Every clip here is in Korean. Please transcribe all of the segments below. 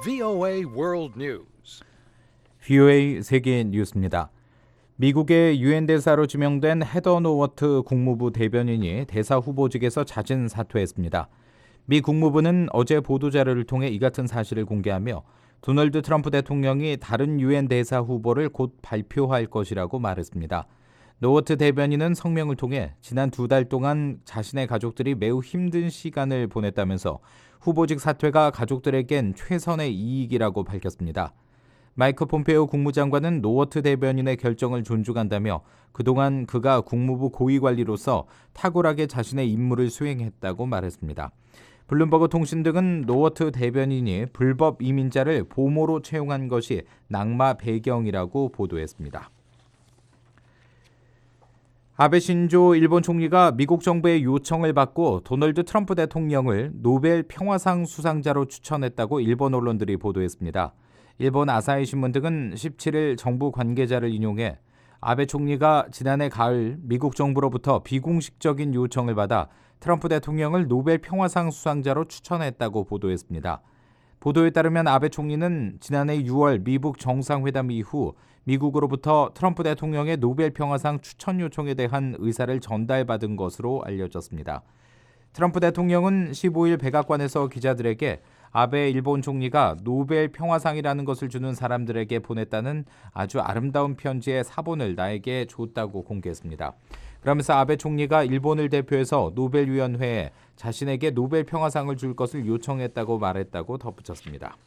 VOA World News. VOA 세계 뉴스입니다. 미국의 유엔 대사로 지명된 헤더 노워트 국무부 대변인이 대사 후보직에서 자진 사퇴했습니다. 미 국무부는 어제 보도자료를 통해 이 같은 사실을 공개하며 도널드 트럼프 대통령이 다른 유엔 대사 후보를 곧 발표할 것이라고 말했습니다. 노워트 대변인은 성명을 통해 지난 2달 동안 자신의 가족들이 매우 힘든 시간을 보냈다면서 후보직 사퇴가 가족들에겐 최선의 이익이라고 밝혔습니다. 마이크 폼페오 국무장관은 노워트 대변인의 결정을 존중한다며 그동안 그가 국무부 고위관리로서 탁월하게 자신의 임무를 수행했다고 말했습니다. 블룸버그 통신 등은 노워트 대변인이 불법 이민자를 보모로 채용한 것이 낙마 배경이라고 보도했습니다. 아베 신조 일본 총리가 미국 정부의 요청을 받고 도널드 트럼프 대통령을 노벨 평화상 수상자로 추천했다고 일본 언론들이 보도했습니다. 일본 아사히 신문 등은 17일 정부 관계자를 인용해 아베 총리가 지난해 가을 미국 정부로부터 비공식적인 요청을 받아 트럼프 대통령을 노벨 평화상 수상자로 추천했다고 보도했습니다. 보도에 따르면 아베 총리는 지난해 6월 미국 정상회담 이후 미국으로부터 트럼프 대통령의 노벨 평화상 추천 요청에 대한 의사를 전달받은 것으로 알려졌습니다. 트럼프 대통령은 15일 백악관에서 기자들에게 아베 일본 총리가 노벨 평화상이라는 것을 주는 사람들에게 보냈다는 아주 아름다운 편지의 사본을 나에게 줬다고 공개했습니다. 그러면서 아베 총리가 일본을 대표해서 노벨위원회에 자신에게 노벨 평화상을 줄 것을 요청했다고 말했다고 덧붙였습니다.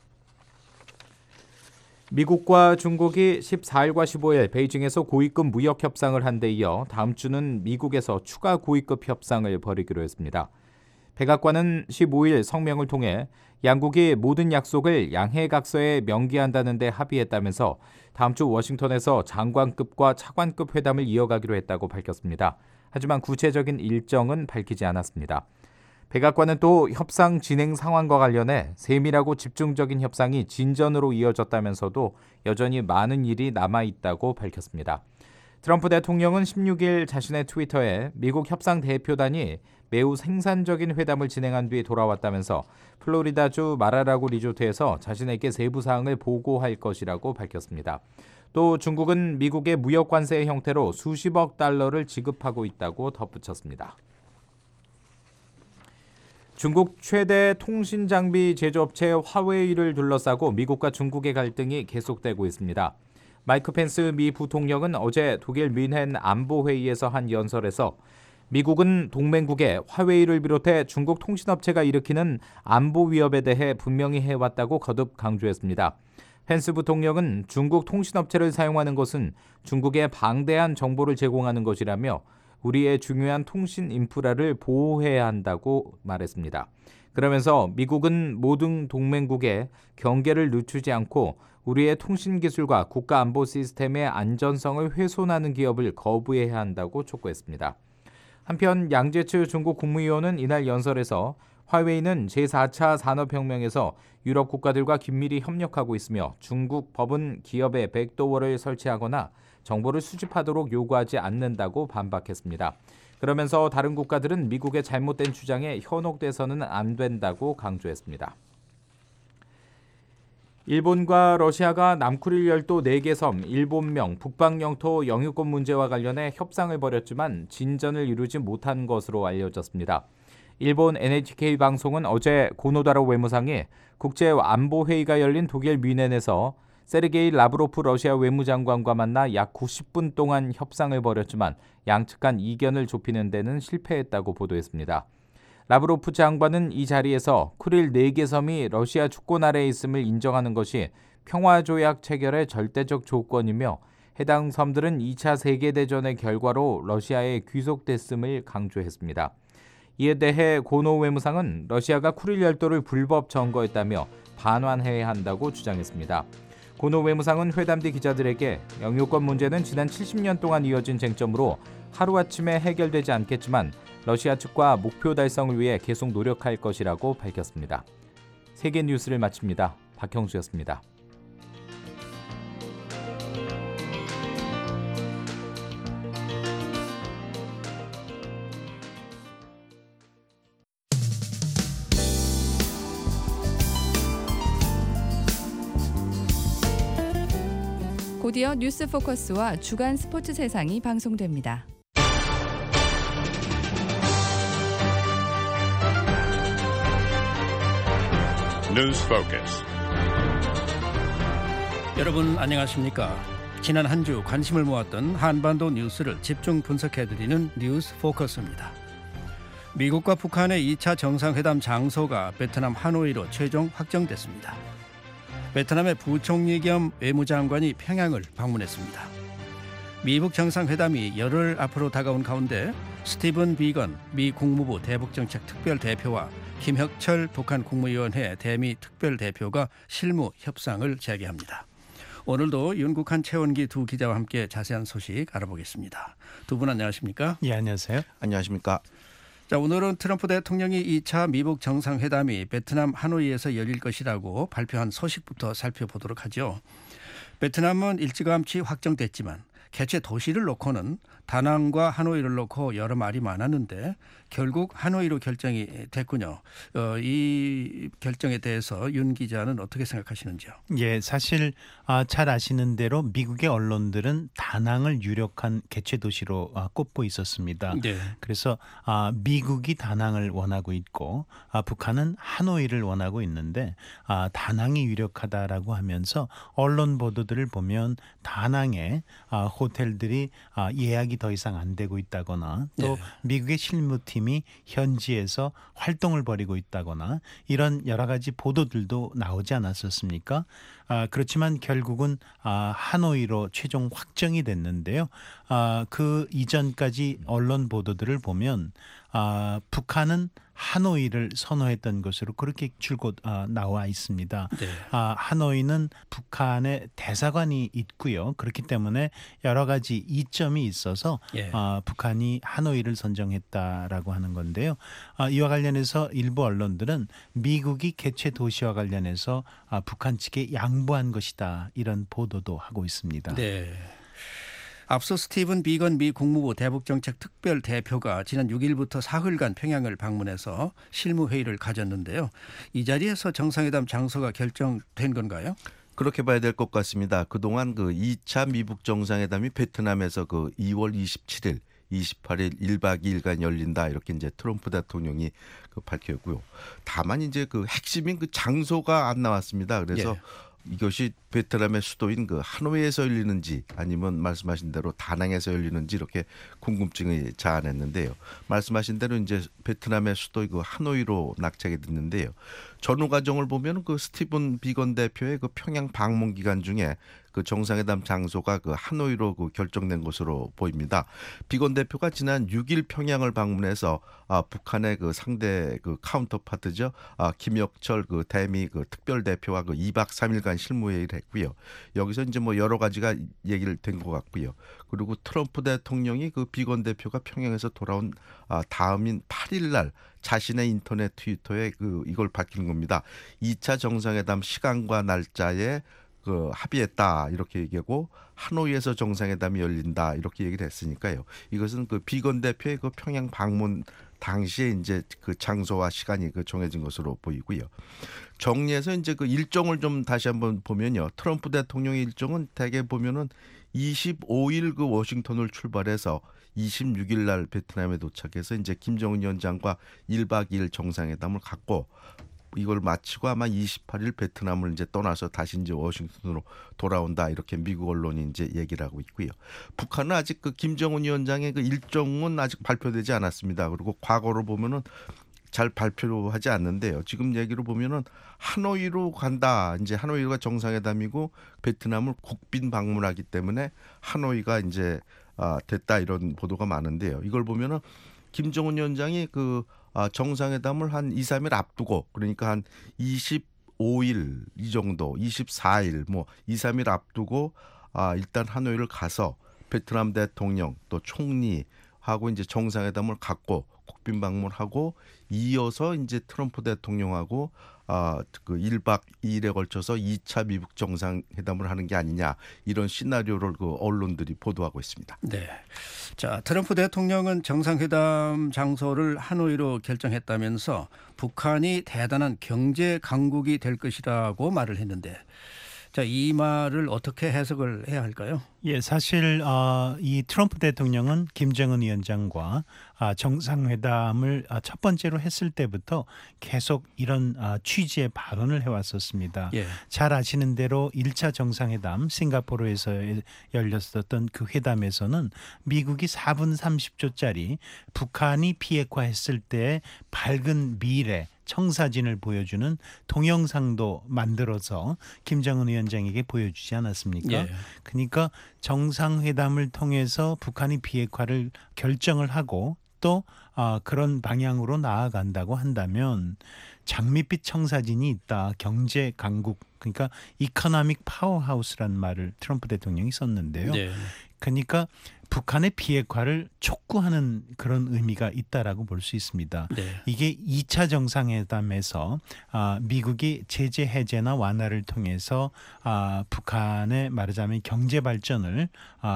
미국과 중국이 14일과 15일 베이징에서 고위급 무역 협상을 한 데 이어 다음 주는 미국에서 추가 고위급 협상을 벌이기로 했습니다. 백악관은 15일 성명을 통해 양국이 모든 약속을 양해각서에 명기한다는 데 합의했다면서 다음 주 워싱턴에서 장관급과 차관급 회담을 이어가기로 했다고 밝혔습니다. 하지만 구체적인 일정은 밝히지 않았습니다. 백악관은 또 협상 진행 상황과 관련해 세밀하고 집중적인 협상이 진전으로 이어졌다면서도 여전히 많은 일이 남아있다고 밝혔습니다. 트럼프 대통령은 16일 자신의 트위터에 미국 협상 대표단이 매우 생산적인 회담을 진행한 뒤 돌아왔다면서 플로리다주 마라라고 리조트에서 자신에게 세부 사항을 보고할 것이라고 밝혔습니다. 또 중국은 미국의 무역 관세의 형태로 수십억 달러를 지급하고 있다고 덧붙였습니다. 중국 최대 통신 장비 제조업체 화웨이를 둘러싸고 미국과 중국의 갈등이 계속되고 있습니다. 마이크 펜스 미 부통령은 어제 독일 뮌헨 안보회의에서 한 연설에서 미국은 동맹국에 화웨이를 비롯해 중국 통신업체가 일으키는 안보 위협에 대해 분명히 해왔다고 거듭 강조했습니다. 펜스 부통령은 중국 통신업체를 사용하는 것은 중국에 방대한 정보를 제공하는 것이라며 우리의 중요한 통신 인프라를 보호해야 한다고 말했습니다. 그러면서 미국은 모든 동맹국에 경계를 늦추지 않고 우리의 통신 기술과 국가 안보 시스템의 안전성을 훼손하는 기업을 거부해야 한다고 촉구했습니다. 한편 양제츠 중국 국무위원은 이날 연설에서 화웨이는 제4차 산업혁명에서 유럽 국가들과 긴밀히 협력하고 있으며 중국 법은 기업에 백도어를 설치하거나 정보를 수집하도록 요구하지 않는다고 반박했습니다. 그러면서 다른 국가들은 미국의 잘못된 주장에 현혹돼서는 안 된다고 강조했습니다. 일본과 러시아가 남쿠릴 열도 4개 섬, 일본명, 북방 영토 영유권 문제와 관련해 협상을 벌였지만 진전을 이루지 못한 것으로 알려졌습니다. 일본 NHK 방송은 어제 고노다로 외무상이 국제안보회의가 열린 독일 뮌헨에서 세르게이 라브로프 러시아 외무장관과 만나 약 90분 동안 협상을 벌였지만 양측 간 이견을 좁히는 데는 실패했다고 보도했습니다. 라브로프 장관은 이 자리에서 쿠릴 4개 섬이 러시아 주권 아래에 있음을 인정하는 것이 평화조약 체결의 절대적 조건이며 해당 섬들은 2차 세계대전의 결과로 러시아에 귀속됐음을 강조했습니다. 이에 대해 고노 외무상은 러시아가 쿠릴 열도를 불법 점거했다며 반환해야 한다고 주장했습니다. 고노 외무상은 회담 뒤 기자들에게 영유권 문제는 지난 70년 동안 이어진 쟁점으로 하루아침에 해결되지 않겠지만 러시아 측과 목표 달성을 위해 계속 노력할 것이라고 밝혔습니다. 세계 뉴스를 마칩니다. 박형수였습니다. 곧이어 뉴스 포커스와 주간 스포츠 세상이 방송됩니다. News Focus. 여러분 안녕하십니까? 지난 한 주 관심을 모았던 한반도 뉴스를 집중 분석해드리는 뉴스 포커스입니다. 미국과 북한의 2차 정상회담 장소가 베트남 하노이로 최종 확정됐습니다. 베트남의 부총리 겸 외무장관이 평양을 방문했습니다. 미북 정상회담이 열흘 앞으로 다가온 가운데 스티븐 비건 미 국무부 대북정책 특별대표와 김혁철 북한 국무위원회 대미 특별대표가 실무 협상을 재개합니다. 오늘도 윤국한 최원기 두 기자와 함께 자세한 소식 알아보겠습니다. 두 분 안녕하십니까? 예, 안녕하세요. 안녕하십니까? 자, 오늘은 트럼프 대통령이 2차 미북 정상회담이 베트남 하노이에서 열릴 것이라고 발표한 소식부터 살펴보도록 하죠. 베트남은 일찌감치 확정됐지만 개최 도시를 놓고는 다낭과 하노이를 놓고 여러 말이 많았는데 결국 하노이로 결정이 됐군요. 이 결정에 대해서 윤 기자는 어떻게 생각하시는지요? 예, 사실 잘 아시는 대로 미국의 언론들은 다낭을 유력한 개최 도시로 꼽고 있었습니다. 네. 그래서 미국이 다낭을 원하고 있고 북한은 하노이를 원하고 있는데 다낭이 유력하다라고 하면서 언론 보도들을 보면 다낭에 호텔들이 예약이 더 이상 안 되고 있다거나 또 네. 미국의 실무팀이 현지에서 활동을 벌이고 있다거나 이런 여러 가지 보도들도 나오지 않았었습니까? 그렇지만 결국은 하노이로 최종 확정이 됐는데요. 그 이전까지 언론 보도들을 보면 북한은 하노이를 선호했던 것으로 그렇게 줄곧 나와 있습니다. 네. 하노이는 북한의 대사관이 있고요. 그렇기 때문에 여러 가지 이점이 있어서 예. 북한이 하노이를 선정했다라고 하는 건데요. 이와 관련해서 일부 언론들은 미국이 개최 도시와 관련해서 북한 측에 양보한 것이다 이런 보도도 하고 있습니다. 네. 앞서 스티븐 비건 미 국무부 대북정책 특별대표가 지난 6일부터 사흘간 평양을 방문해서 실무회의를 가졌는데요. 이 자리에서 정상회담 장소가 결정된 건가요? 그렇게 봐야 될 것 같습니다. 그동안 그 2차 미북 정상회담이 베트남에서 그 2월 27일, 28일 1박 2일간 열린다 이렇게 이제 트럼프 대통령이 밝혔고요. 다만 이제 그 핵심인 그 장소가 안 나왔습니다. 그래서 예. 이것이 베트남의 수도인 그 하노이에서 열리는지 아니면 말씀하신 대로 다낭에서 열리는지 이렇게 궁금증이 자아냈는데요. 말씀하신 대로 이제 베트남의 수도인 그 하노이로 낙찰이 됐는데요. 전후 과정을 보면 그 스티븐 비건 대표의 그 평양 방문 기간 중에 그 정상회담 장소가 그 하노이로 그 결정된 것으로 보입니다. 비건 대표가 지난 6일 평양을 방문해서 북한의 그 상대 그 카운터파트죠. 김혁철 그 대미 그 특별 대표와 그 2박 3일간 실무회의를 했고요. 여기서 이제 뭐 여러 가지가 얘기를 된 것 같고요. 그리고 트럼프 대통령이 그 비건 대표가 평양에서 돌아온 다음인 8일 날 자신의 인터넷 트위터에 그 이걸 밝힌 겁니다. 2차 정상회담 시간과 날짜에 그 합의했다 이렇게 얘기하고 하노이에서 정상회담이 열린다 이렇게 얘기를 했으니까요. 이것은 그 비건 대표의 그 평양 방문 당시에 이제 그 장소와 시간이 그 정해진 것으로 보이고요. 정리해서 이제 그 일정을 좀 다시 한번 보면요. 트럼프 대통령의 일정은 대개 보면은 25일 그 워싱턴을 출발해서 26일 날 베트남에 도착해서 이제 김정은 위원장과 1박 2일 정상회담을 갖고 이걸 마치고 아마 28일 베트남을 이제 떠나서 다시 이제 워싱턴으로 돌아온다 이렇게 미국 언론이 이제 얘기를 하고 있고요. 북한은 아직 그 김정은 위원장의 그 일정은 아직 발표되지 않았습니다. 그리고 과거로 보면은 잘 발표하지 않는데요. 지금 얘기로 보면은 하노이로 간다. 이제 하노이가 정상회담이고 베트남을 국빈 방문하기 때문에 하노이가 이제 됐다 이런 보도가 많은데요. 이걸 보면은 김정은 위원장이 그 정상회담을 한 2, 3일 앞두고 그러니까 한 25일 이 정도 24일 뭐 2, 3일 앞두고 일단 하노이를 가서 베트남 대통령 또 총리하고 이제 정상회담을 갖고 국빈 방문하고 이어서 이제 트럼프 대통령하고 그 1박 2일에 걸쳐서 2차 미북 정상회담을 하는 게 아니냐 이런 시나리오를 그 언론들이 보도하고 있습니다. 네. 자, 트럼프 대통령은 정상회담 장소를 하노이로 결정했다면서 북한이 대단한 경제 강국이 될 것이라고 말을 했는데 자, 이 말을 어떻게 해석을 해야 할까요? 예, 사실 이 트럼프 대통령은 김정은 위원장과 정상회담을 첫 번째로 했을 때부터 계속 이런 취지의 발언을 해왔었습니다. 예. 잘 아시는 대로 1차 정상회담 싱가포르에서 열렸었던 그 회담에서는 미국이 4분 30초짜리 북한이 비핵화했을 때의 밝은 미래 청사진을 보여주는 동영상도 만들어서 김정은 위원장에게 보여주지 않았습니까? 예. 그러니까 정상회담을 통해서 북한이 비핵화를 결정을 하고 또 그런 방향으로 나아간다고 한다면 장밋빛 청사진이 있다. 경제 강국 그러니까 이코노믹 파워하우스라는 말을 트럼프 대통령이 썼는데요. 네. 그러니까 북한의 비핵화를 촉구하는 그런 의미가 있다라고 볼 수 있습니다. 네. 이게 2차 정상회담에서 미국이 제재 해제나 완화를 통해서 북한의 말하자면 경제 발전을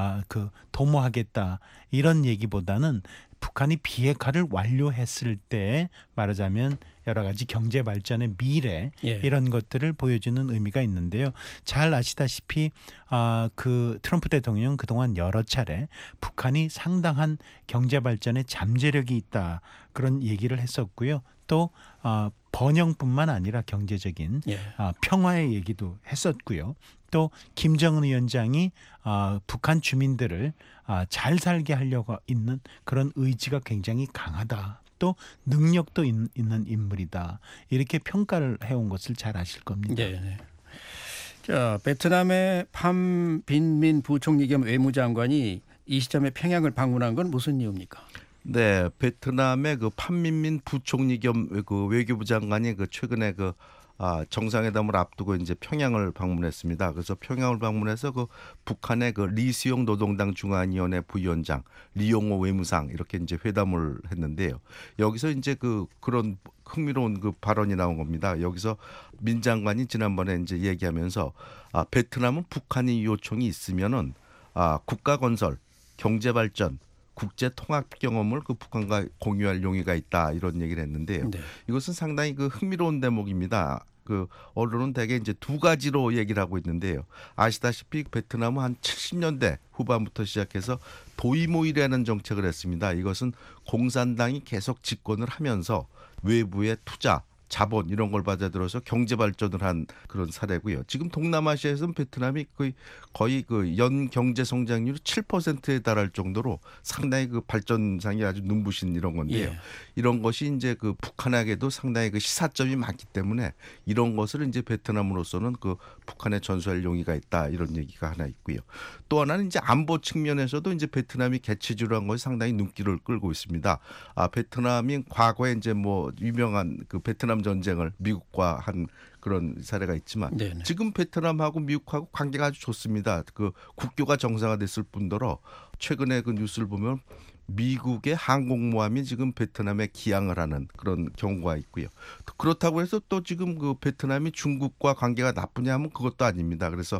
도모하겠다 이런 얘기보다는 북한이 비핵화를 완료했을 때 말하자면 여러 가지 경제 발전의 미래 예. 이런 것들을 보여주는 의미가 있는데요. 잘 아시다시피 그 트럼프 대통령 그동안 여러 차례 북한이 상당한 경제 발전에 잠재력이 있다 그런 얘기를 했었고요. 또 번영뿐만 아니라 경제적인 예. 평화의 얘기도 했었고요. 또 김정은 위원장이 북한 주민들을 잘 살게 하려고 있는 그런 의지가 굉장히 강하다. 또 능력도 있는 인물이다. 이렇게 평가를 해온 것을 잘 아실 겁니다. 네. 자, 베트남의 팜 빈민 부총리 겸 외무장관이 이 시점에 평양을 방문한 건 무슨 이유입니까? 네, 베트남의 그 판민민 부총리 겸 그 외교부 장관이 그 최근에 그 정상회담을 앞두고 이제 평양을 방문했습니다. 그래서 평양을 방문해서 그 북한의 그 리수용 노동당 중앙위원회 부위원장, 리용호 외무상 이렇게 이제 회담을 했는데요. 여기서 이제 그런 흥미로운 그 발언이 나온 겁니다. 여기서 민 장관이 지난번에 이제 얘기하면서 베트남은 북한이 요청이 있으면은 국가 건설, 경제 발전, 국제 통합 경험을 그 북한과 공유할 용의가 있다 이런 얘기를 했는데요. 네. 이것은 상당히 그 흥미로운 대목입니다. 그 언론은 대개 이제 두 가지로 얘기를 하고 있는데요. 아시다시피 베트남은 한 70년대 후반부터 시작해서 도이모이라는 정책을 했습니다. 이것은 공산당이 계속 집권을 하면서 외부의 투자, 자본 이런 걸 받아들여서 경제 발전을 한 그런 사례고요. 지금 동남아시아에서는 베트남이 거의 그 연 경제 성장률이 7%에 달할 정도로 상당히 그 발전상이 아주 눈부신 이런 건데요. 예. 이런 것이 이제 그 북한에게도 상당히 그 시사점이 많기 때문에 이런 것을 이제 베트남으로서는 그 북한에 전수할 용의가 있다 이런 얘기가 하나 있고요. 또 하나는 이제 안보 측면에서도 이제 베트남이 개체주로 한 것이 상당히 눈길을 끌고 있습니다. 베트남이 과거에 이제 뭐 유명한 그 베트남 전쟁을 미국과 한 그런 사례가 있지만 네네. 지금 베트남하고 미국하고 관계가 아주 좋습니다. 그 국교가 정상화됐을 뿐더러 최근에 그 뉴스를 보면 미국의 항공모함이 지금 베트남에 기항을 하는 그런 경우가 있고요. 그렇다고 해서 또 지금 그 베트남이 중국과 관계가 나쁘냐 하면 그것도 아닙니다. 그래서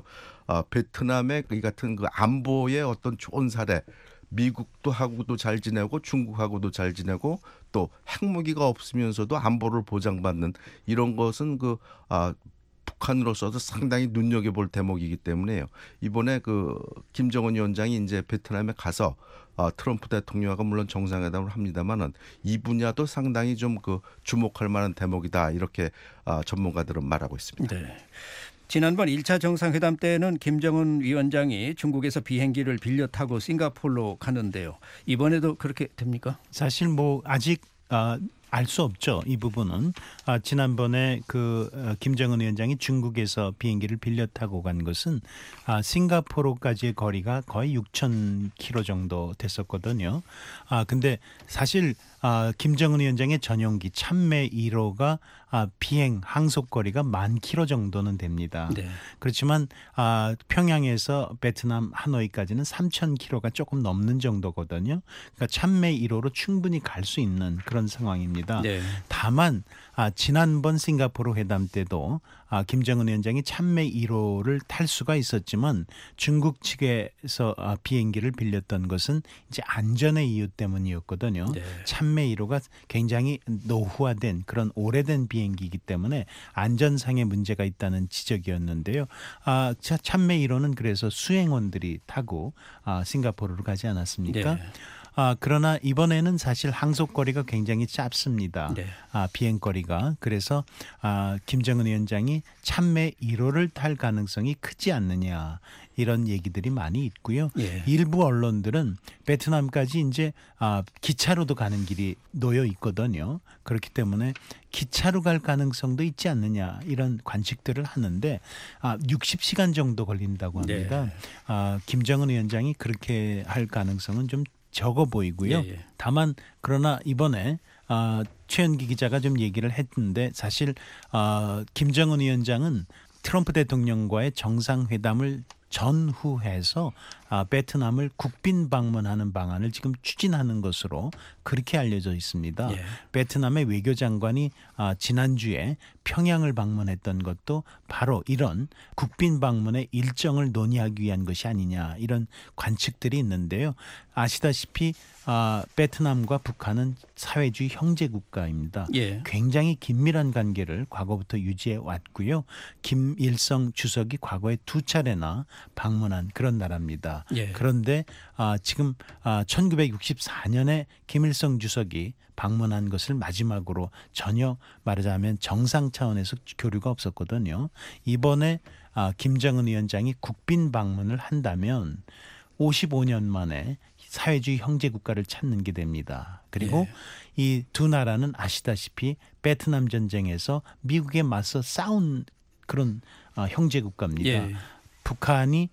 베트남의 이 같은 그 안보의 어떤 좋은 사례 미국도 하고도 잘 지내고 중국하고도 잘 지내고 또 핵무기가 없으면서도 안보를 보장받는 이런 것은 북한으로서도 상당히 눈여겨볼 대목이기 때문에요. 이번에 그 김정은 위원장이 이제 베트남에 가서 트럼프 대통령하고 물론 정상회담을 합니다만은 이 분야도 상당히 좀 주목할 만한 대목이다 이렇게 전문가들은 말하고 있습니다. 네. 지난번 1차 정상회담 때는 김정은 위원장이 중국에서 비행기를 빌려 타고 싱가포르로 가는데요. 이번에도 그렇게 됩니까? 사실 뭐 아직 알 수 없죠. 이 부분은 지난번에 김정은 위원장이 중국에서 비행기를 빌려 타고 간 것은 싱가포르까지의 거리가 거의 6,000km 정도 됐었거든요. 근데 사실 김정은 위원장의 전용기 참매 1호가 비행 항속 거리가 10,000km 정도는 됩니다. 네. 그렇지만 평양에서 베트남 하노이까지는 3,000km가 조금 넘는 정도거든요. 그러니까 참매 1호로 충분히 갈 수 있는 그런 상황입니다. 네. 다만 지난번 싱가포르 회담 때도 김정은 위원장이 참매 1호를 탈 수가 있었지만 중국 측에서 비행기를 빌렸던 것은 이제 안전의 이유 때문이었거든요. 네. 참매 참매 1호가 굉장히 노후화된 그런 오래된 비행기이기 때문에 안전상의 문제가 있다는 지적이었는데요. 참매 1호는 그래서 수행원들이 타고 싱가포르로 가지 않았습니까? 네. 그러나 이번에는 사실 항속거리가 굉장히 짧습니다. 네. 비행거리가. 그래서 김정은 위원장이 참매 1호를 탈 가능성이 크지 않느냐 이런 얘기들이 많이 있고요. 예. 일부 언론들은 베트남까지 이제 기차로도 가는 길이 놓여 있거든요. 그렇기 때문에 기차로 갈 가능성도 있지 않느냐 이런 관측들을 하는데 60시간 정도 걸린다고 합니다. 네. 김정은 위원장이 그렇게 할 가능성은 좀 적어 보이고요. 예. 다만 그러나 이번에 최현기 기자가 좀 얘기를 했는데 사실 김정은 위원장은 트럼프 대통령과의 정상회담을 전후해서 베트남을 국빈 방문하는 방안을 지금 추진하는 것으로 그렇게 알려져 있습니다. 예. 베트남의 외교장관이 지난주에 평양을 방문했던 것도 바로 이런 국빈 방문의 일정을 논의하기 위한 것이 아니냐 이런 관측들이 있는데요. 아시다시피 베트남과 북한은 사회주의 형제 국가입니다. 예. 굉장히 긴밀한 관계를 과거부터 유지해 왔고요. 김일성 주석이 과거에 2차례나 방문한 그런 나라입니다. 예. 그런데 지금 1964년에 김일성 주석이 방문한 것을 마지막으로 전혀 말하자면 정상 차원에서 교류가 없었거든요. 이번에 김정은 위원장이 국빈 방문을 한다면 55년 만에 사회주의 형제 국가를 찾는 게 됩니다. 그리고 이 두 나라는 아시다시피 베트남 전쟁에서 미국에 맞서 싸운 그런 형제 국가입니다. 예. 북한이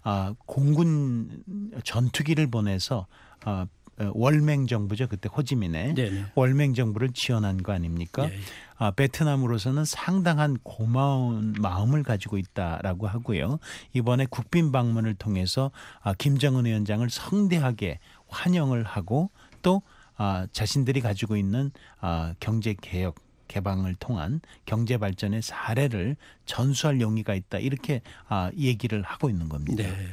공군 전투기를 보내서 월맹 정부죠. 그때 호지민의 네네. 월맹 정부를 지원한 거 아닙니까? 예. 베트남으로서는 상당한 고마운 마음을 가지고 있다라고 하고요. 이번에 국빈 방문을 통해서 김정은 위원장을 성대하게 환영을 하고 또 자신들이 가지고 있는 경제 개혁 개방을 통한 경제 발전의 사례를 전수할 용의가 있다 이렇게 얘기를 하고 있는 겁니다. 네.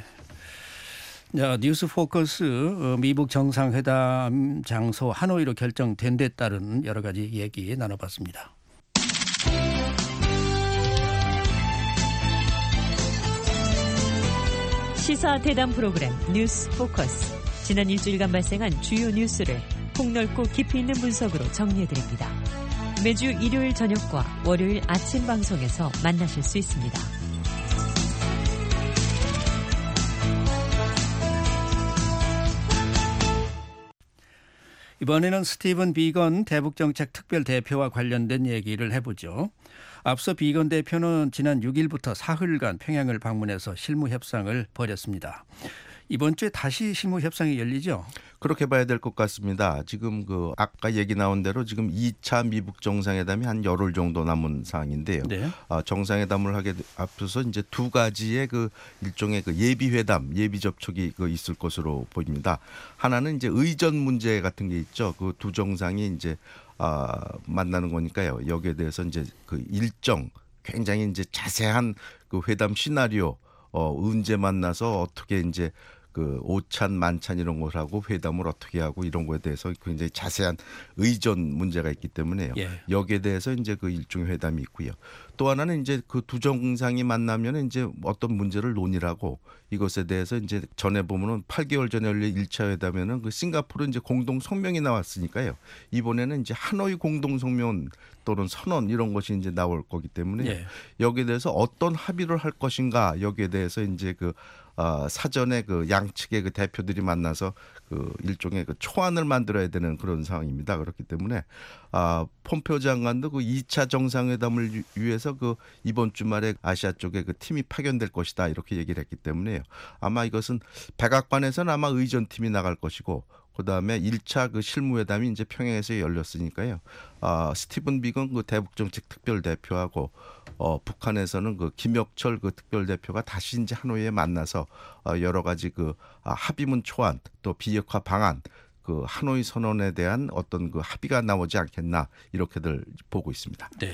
자, 뉴스 포커스 미북 정상회담 장소 하노이로 결정된 데 따른 여러 가지 얘기 나눠봤습니다. 시사 대담 프로그램 뉴스 포커스. 지난 일주일간 발생한 주요 뉴스를 폭넓고 깊이 있는 분석으로 정리해드립니다. 매주 일요일 저녁과 월요일 아침 방송에서 만나실 수 있습니다. 이번에는 스티븐 비건 대북정책 특별대표와 관련된 얘기를 해보죠. 앞서 비건 대표는 지난 6일부터 사흘간 평양을 방문해서 실무 협상을 벌였습니다. 이번 주에 다시 실무 협상이 열리죠? 그렇게 봐야 될 것 같습니다. 지금 아까 얘기 나온 대로 지금 2차 미북 정상회담이 한 열흘 정도 남은 상황인데요. 네. 정상회담을 하게 앞서서 이제 두 가지의 일종의 예비 회담, 예비 접촉이 있을 것으로 보입니다. 하나는 이제 의전 문제 같은 게 있죠. 그 두 정상이 이제 만나는 거니까요. 여기에 대해서 이제 일정 굉장히 이제 자세한 회담 시나리오 언제 만나서 어떻게 이제 오찬 만찬 이런 걸 하고 회담을 어떻게 하고 이런 거에 대해서 굉장히 자세한 의전 문제가 있기 때문에요. 예. 여기에 대해서 이제 일종의 회담이 있고요. 또 하나는 이제 두 정상이 만나면 이제 어떤 문제를 논의하고 이것에 대해서 이제 전에 보면은 8개월 전에 열린 1차 회담에는 싱가포르 이제 공동 성명이 나왔으니까요. 이번에는 이제 하노이 공동 성명 또는 선언 이런 것이 이제 나올 거기 때문에 예. 여기에 대해서 어떤 합의를 할 것인가 여기에 대해서 이제 사전에 양측의 대표들이 만나서 일종의 초안을 만들어야 되는 그런 상황입니다. 그렇기 때문에 폼페오 장관도 2차 정상회담을 위해서 이번 주말에 아시아 쪽에 팀이 파견될 것이다 이렇게 얘기를 했기 때문에요. 아마 이것은 백악관에서는 아마 의전팀이 나갈 것이고 그다음에 1차 실무회담이 이제 평양에서 열렸으니까요. 스티븐 비건 대북정책 특별대표하고 북한에서는 김혁철 특별대표가 다시 이제 하노이에 만나서 여러 가지 합의문 초안 또 비핵화 방안 하노이 선언에 대한 어떤 합의가 나오지 않겠나 이렇게들 보고 있습니다. 네.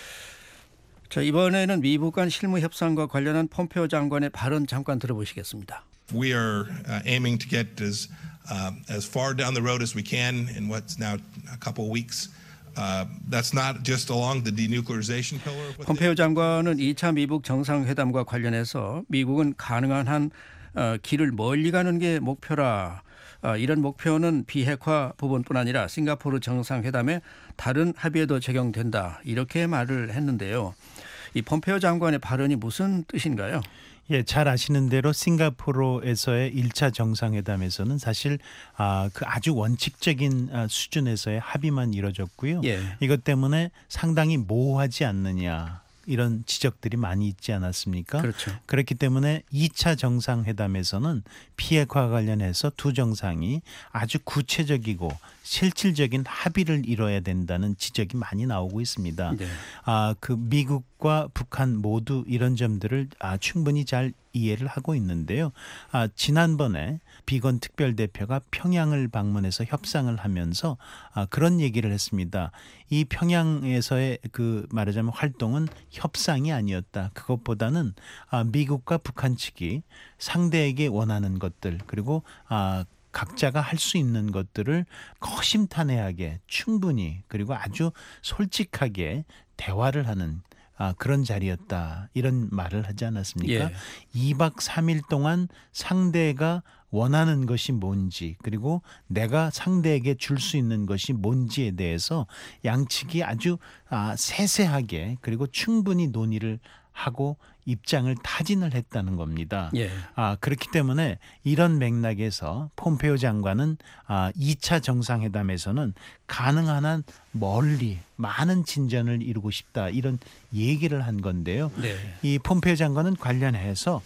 자, 이번에는 미북 간 실무 협상과 관련한 폼페오 장관의 발언 잠깐 들어보시겠습니다. We are aiming to get as as far down the road as we can in what's now a couple of weeks. That's not just along the denuclearization pillar. 폼페이오 장관은 2차 미북 정상회담과 관련해서 미국은 가능한 한 길을 멀리 가는 게 목표라. 이런 목표는 비핵화 부분뿐 아니라 싱가포르 정상회담의 다른 합의에도 적용된다. 이렇게 말을 했는데요. 이 폼페이오 장관의 발언이 무슨 뜻인가요? 예, 잘 아시는 대로 싱가포르에서의 1차 정상회담에서는 사실 그 아주 원칙적인 수준에서의 합의만 이뤄졌고요. 예. 이것 때문에 상당히 모호하지 않느냐. 이런 지적들이 많이 있지 않았습니까? 그렇죠. 그렇기 때문에 2차 정상회담에서는 비핵화 관련해서 두 정상이 아주 구체적이고 실질적인 합의를 이뤄야 된다는 지적이 많이 나오고 있습니다. 네. 그 미국과 북한 모두 이런 점들을 충분히 잘 이해를 하고 있는데요. 지난번에 비건 특별대표가 평양을 방문해서 협상을 하면서 그런 얘기를 했습니다. 이 평양에서의 그 말하자면 활동은 협상이 아니었다. 그것보다는 미국과 북한 측이 상대에게 원하는 것들 그리고 각자가 할 수 있는 것들을 허심탄회하게 충분히 그리고 아주 솔직하게 대화를 하는 그런 자리였다. 이런 말을 하지 않았습니까? 예. 2박 3일 동안 상대가 원하는 것이 뭔지 그리고 내가 상대에게 줄 수 있는 것이 뭔지에 대해서 양측이 아주 세세하게 그리고 충분히 논의를 하고 입장을 타진을 했다는 겁니다. 예. 그렇기 때문에 이런 맥락에서 폼페이오 장관은 2차 정상회담에서는 가능한 한 멀리 많은 진전을 이루고 싶다 이런 얘기를 한 건데요. 네. 이 폼페이오 장관은 관련해서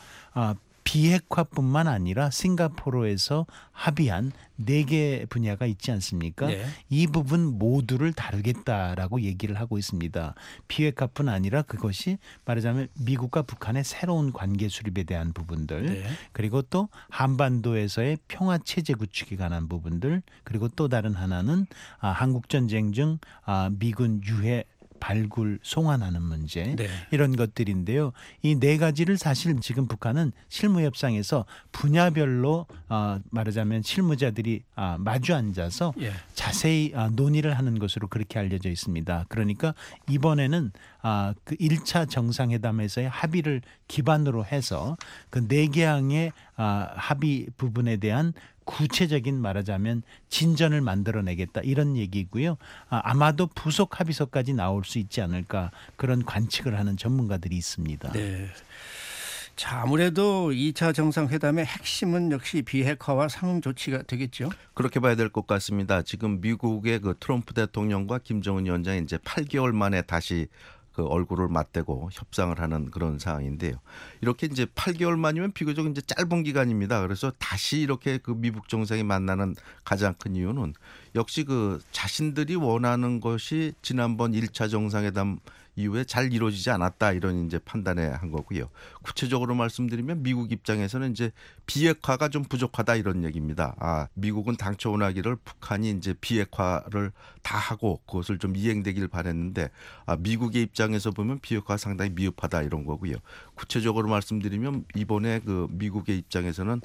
비핵화뿐만 아니라 싱가포르에서 합의한 4개 분야가 있지 않습니까? 네. 이 부분 모두를 다루겠다라고 얘기를 하고 있습니다. 비핵화뿐 아니라 그것이 말하자면 미국과 북한의 새로운 관계 수립에 대한 부분들 네. 그리고 또 한반도에서의 평화 체제 구축에 관한 부분들 그리고 또 다른 하나는 한국전쟁 중 미군 유해 발굴 송환하는 문제 네. 이런 것들인데요. 이 4가지를 사실 지금 북한은 실무협상에서 분야별로 말하자면 실무자들이 마주 앉아서 예. 자세히 논의를 하는 것으로 그렇게 알려져 있습니다. 그러니까 이번에는 그 1차 정상회담에서의 합의를 기반으로 해서 그 4개항의 합의 부분에 대한 구체적인 말하자면 진전을 만들어내겠다 이런 얘기고요. 아마도 부속 합의서까지 나올 수 있지 않을까 그런 관측을 하는 전문가들이 있습니다. 네. 자, 아무래도 2차 정상회담의 핵심은 역시 비핵화와 상응 조치가 되겠죠. 그렇게 봐야 될 것 같습니다. 지금 미국의 그 트럼프 대통령과 김정은 위원장이 이제 8개월 만에 다시 그 얼굴을 맞대고 협상을 하는 그런 상황인데요. 이렇게 이제 8개월 만이면 비교적 이제 짧은 기간입니다. 그래서 다시 이렇게 그 미북 정상이 만나는 가장 큰 이유는 역시 그 자신들이 원하는 것이 지난번 1차 정상회담 이후에 잘 이루어지지 않았다 이런 이제 판단에 한 거고요. 구체적으로 말씀드리면 미국 입장에서는 이제 비핵화가 좀 부족하다 이런 얘기입니다. 미국은 당초 원하기를 북한이 이제 비핵화를 다 하고 그것을 좀 이행되길 바랬는데 미국의 입장에서 보면 비핵화 상당히 미흡하다 이런 거고요. 구체적으로 말씀드리면 이번에 그 미국의 입장에서는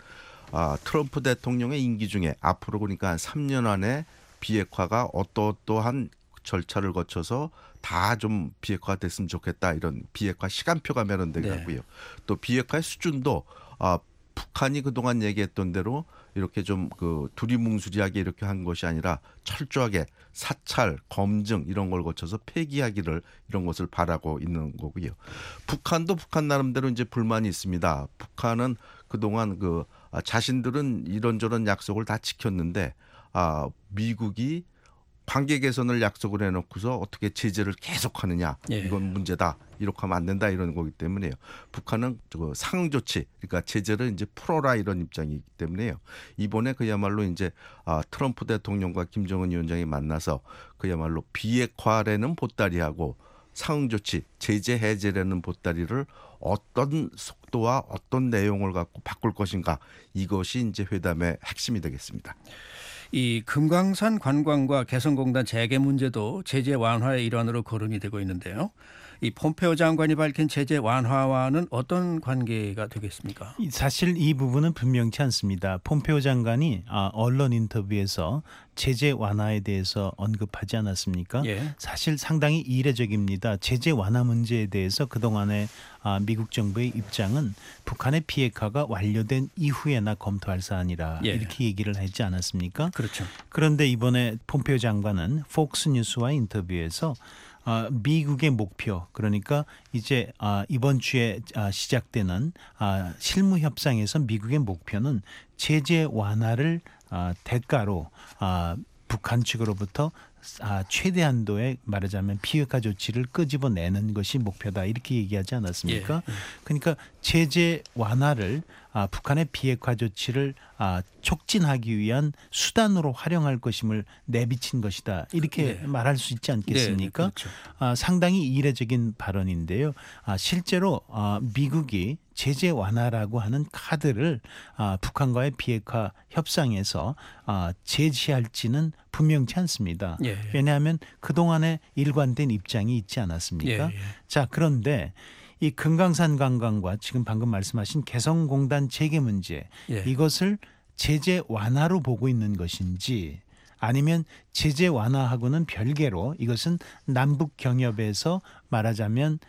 트럼프 대통령의 임기 중에 앞으로 그러니까 한 3년 안에 비핵화가 어떠한 절차를 거쳐서 다 좀 비핵화가 됐으면 좋겠다 이런 비핵화 시간표가 마련되고요. 네. 또 비핵화의 수준도 북한이 그동안 얘기했던 대로 이렇게 좀 그 두리뭉술하게 이렇게 한 것이 아니라 철저하게 사찰, 검증 이런 걸 거쳐서 폐기하기를 이런 것을 바라고 있는 거고요. 북한도 북한 나름대로 이제 불만이 있습니다. 북한은 그동안 그 자신들은 이런저런 약속을 다 지켰는데 미국이 관계 개선을 약속을 해놓고서 어떻게 제재를 계속하느냐 이건 문제다 이렇게 하면 안 된다 이런 거기 때문에요. 북한은 상응 조치 그러니까 제재를 이제 풀어라 이런 입장이기 때문에요. 이번에 그야말로 이제 트럼프 대통령과 김정은 위원장이 만나서 그야말로 비핵화라는 보따리하고 상응 조치 제재 해제라는 보따리를 어떤 속도와 어떤 내용을 갖고 바꿀 것인가 이것이 이제 회담의 핵심이 되겠습니다. 이 금강산 관광과 개성공단 재개 문제도 제재 완화의 일환으로 거론이 되고 있는데요. 이 폼페오 장관이 밝힌 제재 완화와는 어떤 관계가 되겠습니까? 사실 이 부분은 분명치 않습니다. 폼페오 장관이 언론 인터뷰에서 제재 완화에 대해서 언급하지 않았습니까? 예. 사실 상당히 이례적입니다. 제재 완화 문제에 대해서 그동안의 미국 정부의 입장은 북한의 비핵화가 완료된 이후에나 검토할 사안이라 예. 이렇게 얘기를 하지 않았습니까? 그렇죠. 그런데 이번에 폼페오 장관은 폭스 뉴스와 인터뷰에서 미국의 목표, 그러니까 이제 이번 주에 시작되는 실무 협상에서 미국의 목표는 제재 완화를 대가로 북한 측으로부터 최대한도의 말하자면 비핵화 조치를 끄집어내는 것이 목표다 이렇게 얘기하지 않았습니까? 예. 그러니까 제재 완화를 북한의 비핵화 조치를 촉진하기 위한 수단으로 활용할 것임을 내비친 것이다 이렇게 네. 말할 수 있지 않겠습니까? 네, 그렇죠. 상당히 이례적인 발언인데요. 실제로 미국이 제재 완화라고 하는 카드를 북한과의 비핵화 협상에서 제시할지는 분명치 않습니다. 예. 왜냐하면 그동안에 일관된 입장이 있지 않았습니까? 예, 예. 자, 그런데 이 금강산 관광과 지금 방금 말씀하신 개성공단 재개 문제 예. 이것을 제재 완화로 보고 있는 것인지 아니면 제재 완화하고는 별개로 이것은 남북 경협에서 말하자면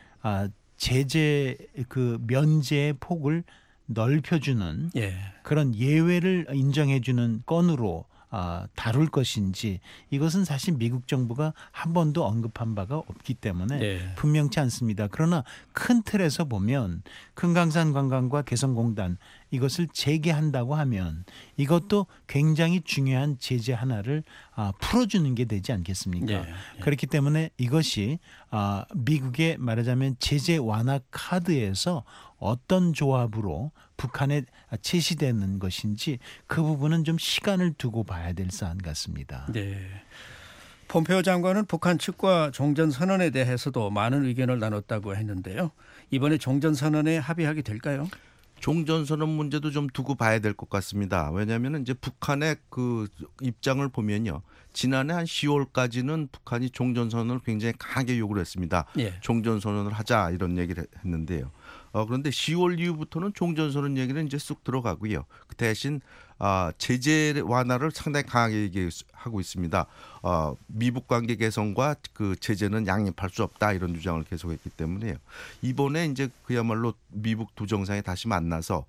제재 그 면제의 폭을 넓혀주는 예. 그런 예외를 인정해주는 건으로 다룰 것인지 이것은 사실 미국 정부가 한 번도 언급한 바가 없기 때문에 네. 분명치 않습니다. 그러나 큰 틀에서 보면 금강산 관광과 개성공단 이것을 재개한다고 하면 이것도 굉장히 중요한 제재 하나를 풀어주는 게 되지 않겠습니까? 네. 그렇기 때문에 이것이 미국의 말하자면 제재 완화 카드에서 어떤 조합으로 북한에 제시되는 것인지 그 부분은 좀 시간을 두고 봐야 될 사안 같습니다. 네. 폼페오 장관은 북한 측과 종전선언에 대해서도 많은 의견을 나눴다고 했는데요. 이번에 종전선언에 합의하게 될까요? 종전선언 문제도 좀 두고 봐야 될 것 같습니다. 왜냐하면 이제 북한의 그 입장을 보면요. 지난해 한 10월까지는 북한이 종전선언을 굉장히 강하게 요구를 했습니다. 예. 종전선언을 하자 이런 얘기를 했는데요. 그런데 10월 이후부터는 종전선언 얘기는 이제 쑥 들어가고요. 그 대신 제재 완화를 상당히 강하게 얘기하고 있습니다. 미북 관계 개선과 그 제재는 양립할 수 없다 이런 주장을 계속했기 때문에요. 이번에 이제 그야말로 미북 두 정상이 다시 만나서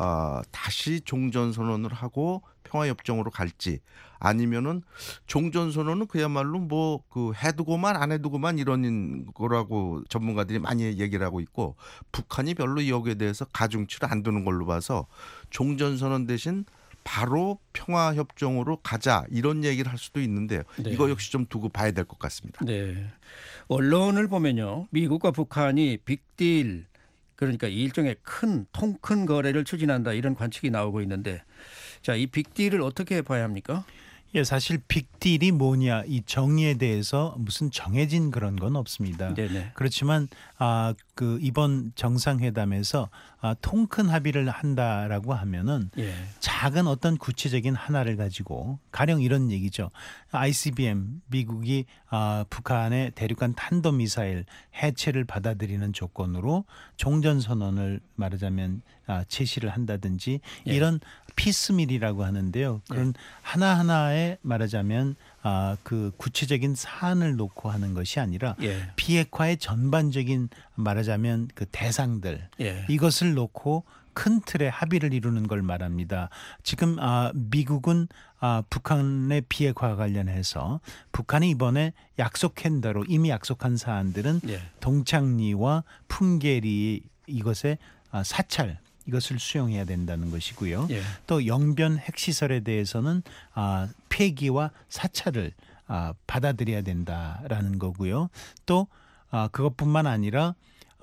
다시 종전선언을 하고 평화협정으로 갈지 아니면은 종전선언은 그야말로 뭐 그 해두고만 안 해두고만 이런 거라고 전문가들이 많이 얘기를 하고 있고 북한이 별로 여기에 대해서 가중치를 안 두는 걸로 봐서 종전선언 대신 바로 평화협정으로 가자 이런 얘기를 할 수도 있는데요. 네. 이거 역시 좀 두고 봐야 될 것 같습니다. 네. 언론을 보면요. 미국과 북한이 빅딜 그러니까 일종의 통 큰 거래를 추진한다 이런 관측이 나오고 있는데 자, 이 빅딜을 어떻게 봐야 합니까? 예, 사실 빅딜이 뭐냐 이 정의에 대해서 무슨 정해진 그런 건 없습니다. 네네. 그렇지만 그 이번 정상회담에서 통 큰 합의를 한다라고 하면은 예. 작은 어떤 구체적인 하나를 가지고 가령 이런 얘기죠. ICBM 미국이 북한의 대륙간 탄도미사일 해체를 받아들이는 조건으로 종전선언을 말하자면 제시를 한다든지 예. 이런 피스밀이라고 하는데요. 그런 하나하나에 말하자면 그 구체적인 사안을 놓고 하는 것이 아니라 예. 비핵화의 전반적인 말하자면 그 대상들 예. 이것을 놓고 큰 틀의 합의를 이루는 걸 말합니다. 지금 미국은 북한의 비핵화 관련해서 북한이 이번에 약속한 대로 이미 약속한 사안들은 예. 동창리와 풍계리 이것의 사찰 이것을 수용해야 된다는 것이고요. 예. 또 영변 핵시설에 대해서는 폐기와 사찰을 받아들여야 된다라는 거고요. 또 그것뿐만 아니라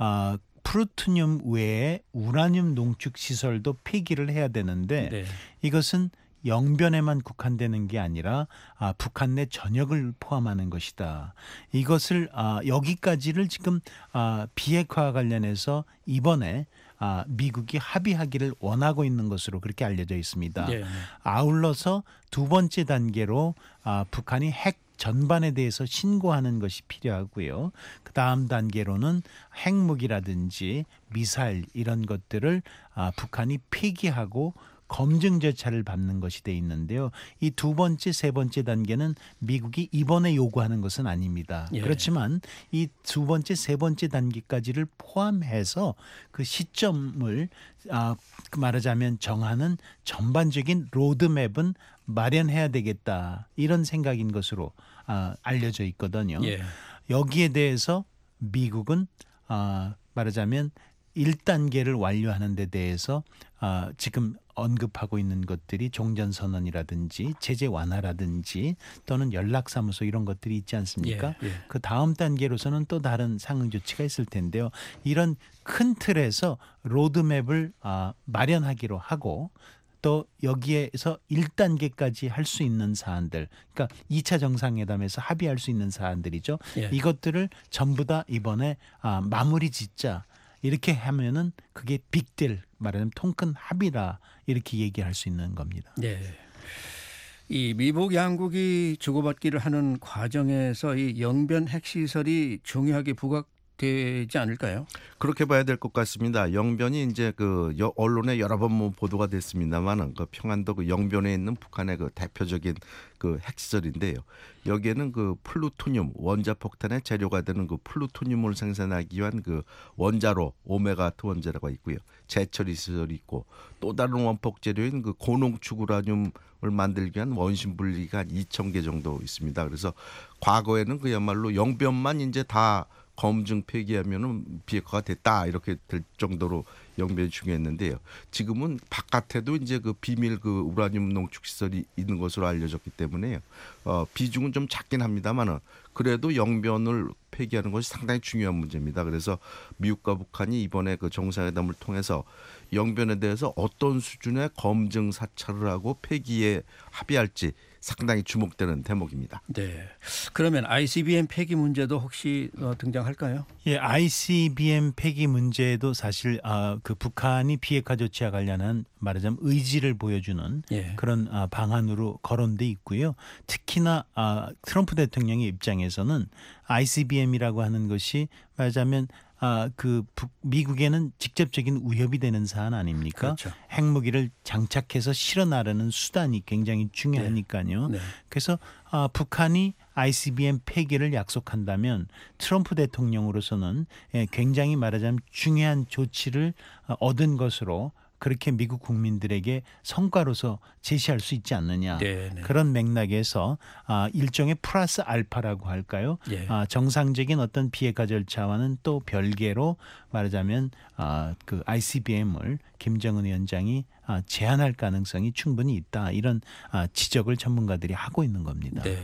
플루토늄 외에 우라늄 농축 시설도 폐기를 해야 되는데 네. 이것은 영변에만 국한되는 게 아니라 북한 내 전역을 포함하는 것이다. 이것을 여기까지를 지금 비핵화 관련해서 이번에 미국이 합의하기를 원하고 있는 것으로 그렇게 알려져 있습니다. 네. 아울러서 두 번째 단계로 북한이 핵 전반에 대해서 신고하는 것이 필요하고요. 그 다음 단계로는 핵무기라든지 미사일 이런 것들을 북한이 폐기하고 검증 절차를 밟는 것이 돼 있는데요. 이 두 번째, 세 번째 단계는 미국이 이번에 요구하는 것은 아닙니다. 예. 그렇지만 이 두 번째, 세 번째 단계까지를 포함해서 그 시점을 말하자면 정하는 전반적인 로드맵은 마련해야 되겠다. 이런 생각인 것으로 알려져 있거든요. 예. 여기에 대해서 미국은 말하자면 1단계를 완료하는 데 대해서 지금 언급하고 있는 것들이 종전선언이라든지 제재 완화라든지 또는 연락사무소 이런 것들이 있지 않습니까? 예, 예. 그 다음 단계로서는 또 다른 상응 조치가 있을 텐데요. 이런 큰 틀에서 로드맵을 마련하기로 하고 또 여기에서 1단계까지 할 수 있는 사안들, 그러니까 2차 정상회담에서 합의할 수 있는 사안들이죠. 예. 이것들을 전부 다 이번에 마무리 짓자. 이렇게 하면은 그게 빅딜, 말하자면 통큰 합의라 이렇게 얘기할 수 있는 겁니다. 네. 이 미국 양국이 주고받기를 하는 과정에서 이 영변 핵시설이 중요하게 부각되지 않을까요? 그렇게 봐야 될 것 같습니다. 영변이 이제 그 언론에 여러 번 보도가 됐습니다만은 그 평안도 그 영변에 있는 북한의 그 대표적인 그 핵시설인데요. 여기에는 그 플루토늄 원자폭탄의 재료가 되는 그 플루토늄을 생산하기 위한 그 원자로 오메가2 원자로가 있고요. 재처리 시설이 있고 또 다른 원폭 재료인 그 고농축 우라늄을 만들기 위한 원심 분리가 한 2,000개 정도 있습니다. 그래서 과거에는 그야말로 영변만 이제 다 검증 폐기하면은 비핵화가 됐다 이렇게 될 정도로 영변이 중요했는데요. 지금은 바깥에도 이제 그 비밀 그 우라늄 농축 시설이 있는 것으로 알려졌기 때문에요. 비중은 좀 작긴 합니다만은 그래도 영변을 폐기하는 것이 상당히 중요한 문제입니다. 그래서 미국과 북한이 이번에 그 정상회담을 통해서 영변에 대해서 어떤 수준의 검증 사찰을 하고 폐기에 합의할지 상당히 주목되는 대목입니다. 네. 그러면 ICBM 폐기 문제도 혹시 등장할까요? 예, ICBM 폐기 문제도 사실 그 북한이 비핵화 조치와 관련한 말하자면 의지를 보여주는 예. 그런 방안으로 거론돼 있고요. 특히나 트럼프 대통령의 입장에서는 ICBM이라고 하는 것이 말하자면 그 미국에는 직접적인 위협이 되는 사안 아닙니까? 그렇죠. 핵무기를 장착해서 실어 나르는 수단이 굉장히 중요하니까요. 네. 그래서 북한이 ICBM 폐기를 약속한다면 트럼프 대통령으로서는 굉장히 말하자면 중요한 조치를 얻은 것으로 그렇게 미국 국민들에게 성과로서 제시할 수 있지 않느냐. 네, 네. 그런 맥락에서 일종의 플러스 알파라고 할까요? 예. 정상적인 어떤 비핵화 절차와는 또 별개로 말하자면 그 ICBM을 김정은 위원장이 제한할 가능성이 충분히 있다. 이런 지적을 전문가들이 하고 있는 겁니다. 네.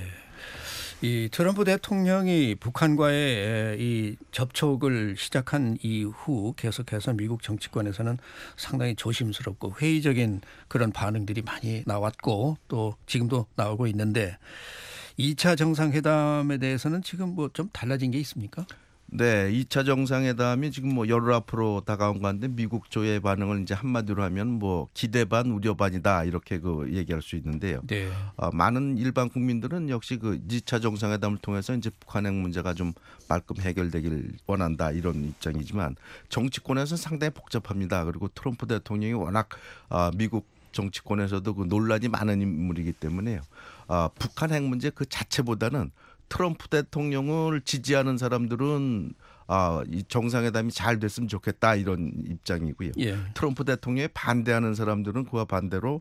이 트럼프 대통령이 북한과의 이 접촉을 시작한 이후 계속해서 미국 정치권에서는 상당히 조심스럽고 회의적인 그런 반응들이 많이 나왔고 또 지금도 나오고 있는데 2차 정상회담에 대해서는 지금 뭐 좀 달라진 게 있습니까? 네, 2차 정상회담이 지금 뭐 열흘 앞으로 다가온 건데 미국 쪽의 반응을 이제 한마디로 하면 뭐 기대 반 우려 반이다 이렇게 그 얘기할 수 있는데요. 네. 많은 일반 국민들은 역시 그 2차 정상회담을 통해서 이제 북한 핵 문제가 좀 말끔 해결되길 원한다 이런 입장이지만 정치권에서는 상당히 복잡합니다. 그리고 트럼프 대통령이 워낙 미국 정치권에서도 그 논란이 많은 인물이기 때문에요. 북한 핵 문제 그 자체보다는 트럼프 대통령을 지지하는 사람들은 이 정상회담이 잘 됐으면 좋겠다 이런 입장이고요. 예. 트럼프 대통령에 반대하는 사람들은 그와 반대로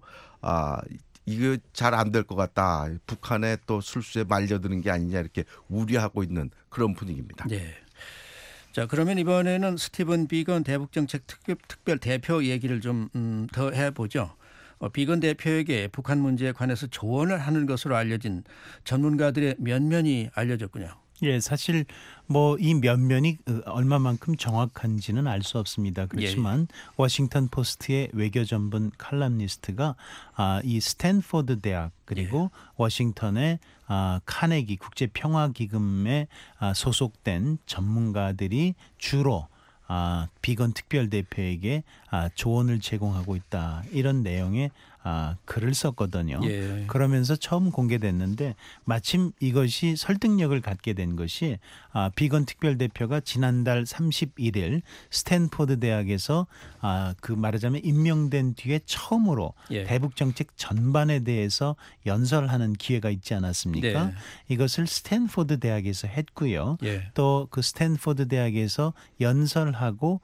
이거 잘 안 될 것 같다. 북한의 또 술수에 말려드는 게 아니냐 이렇게 우려하고 있는 그런 분위기입니다. 네. 자, 그러면 이번에는 스티븐 비건 대북정책 특별 대표 얘기를 좀 더 해보죠. 비건 대표에게 북한 문제에 관해서 조언을 하는 것으로 알려진 전문가들의 면면이 알려졌군요. 예, 사실 뭐 이 면면이 얼마만큼 정확한지는 알 수 없습니다. 그렇지만 워싱턴 포스트의 외교 전문 칼럼니스트가 이 스탠포드 대학 그리고 워싱턴의 카네기 국제평화기금에 소속된 전문가들이 주로 비건 특별대표에게 조언을 제공하고 있다. 이런 내용의 글을 썼거든요. 예. 그러면서 처음 공개됐는데 마침 이것이 설득력을 갖게 된 것이 비건 특별대표가 지난달 31일 스탠포드 대학에서 그 말하자면 임명된 뒤에 처음으로 예. 대북 정책 전반에 대해서 연설하는 기회가 있지 않았습니까? 네. 이것을 스탠포드 대학에서 했고요. 예. 또 그 스탠포드 대학에서 연설하고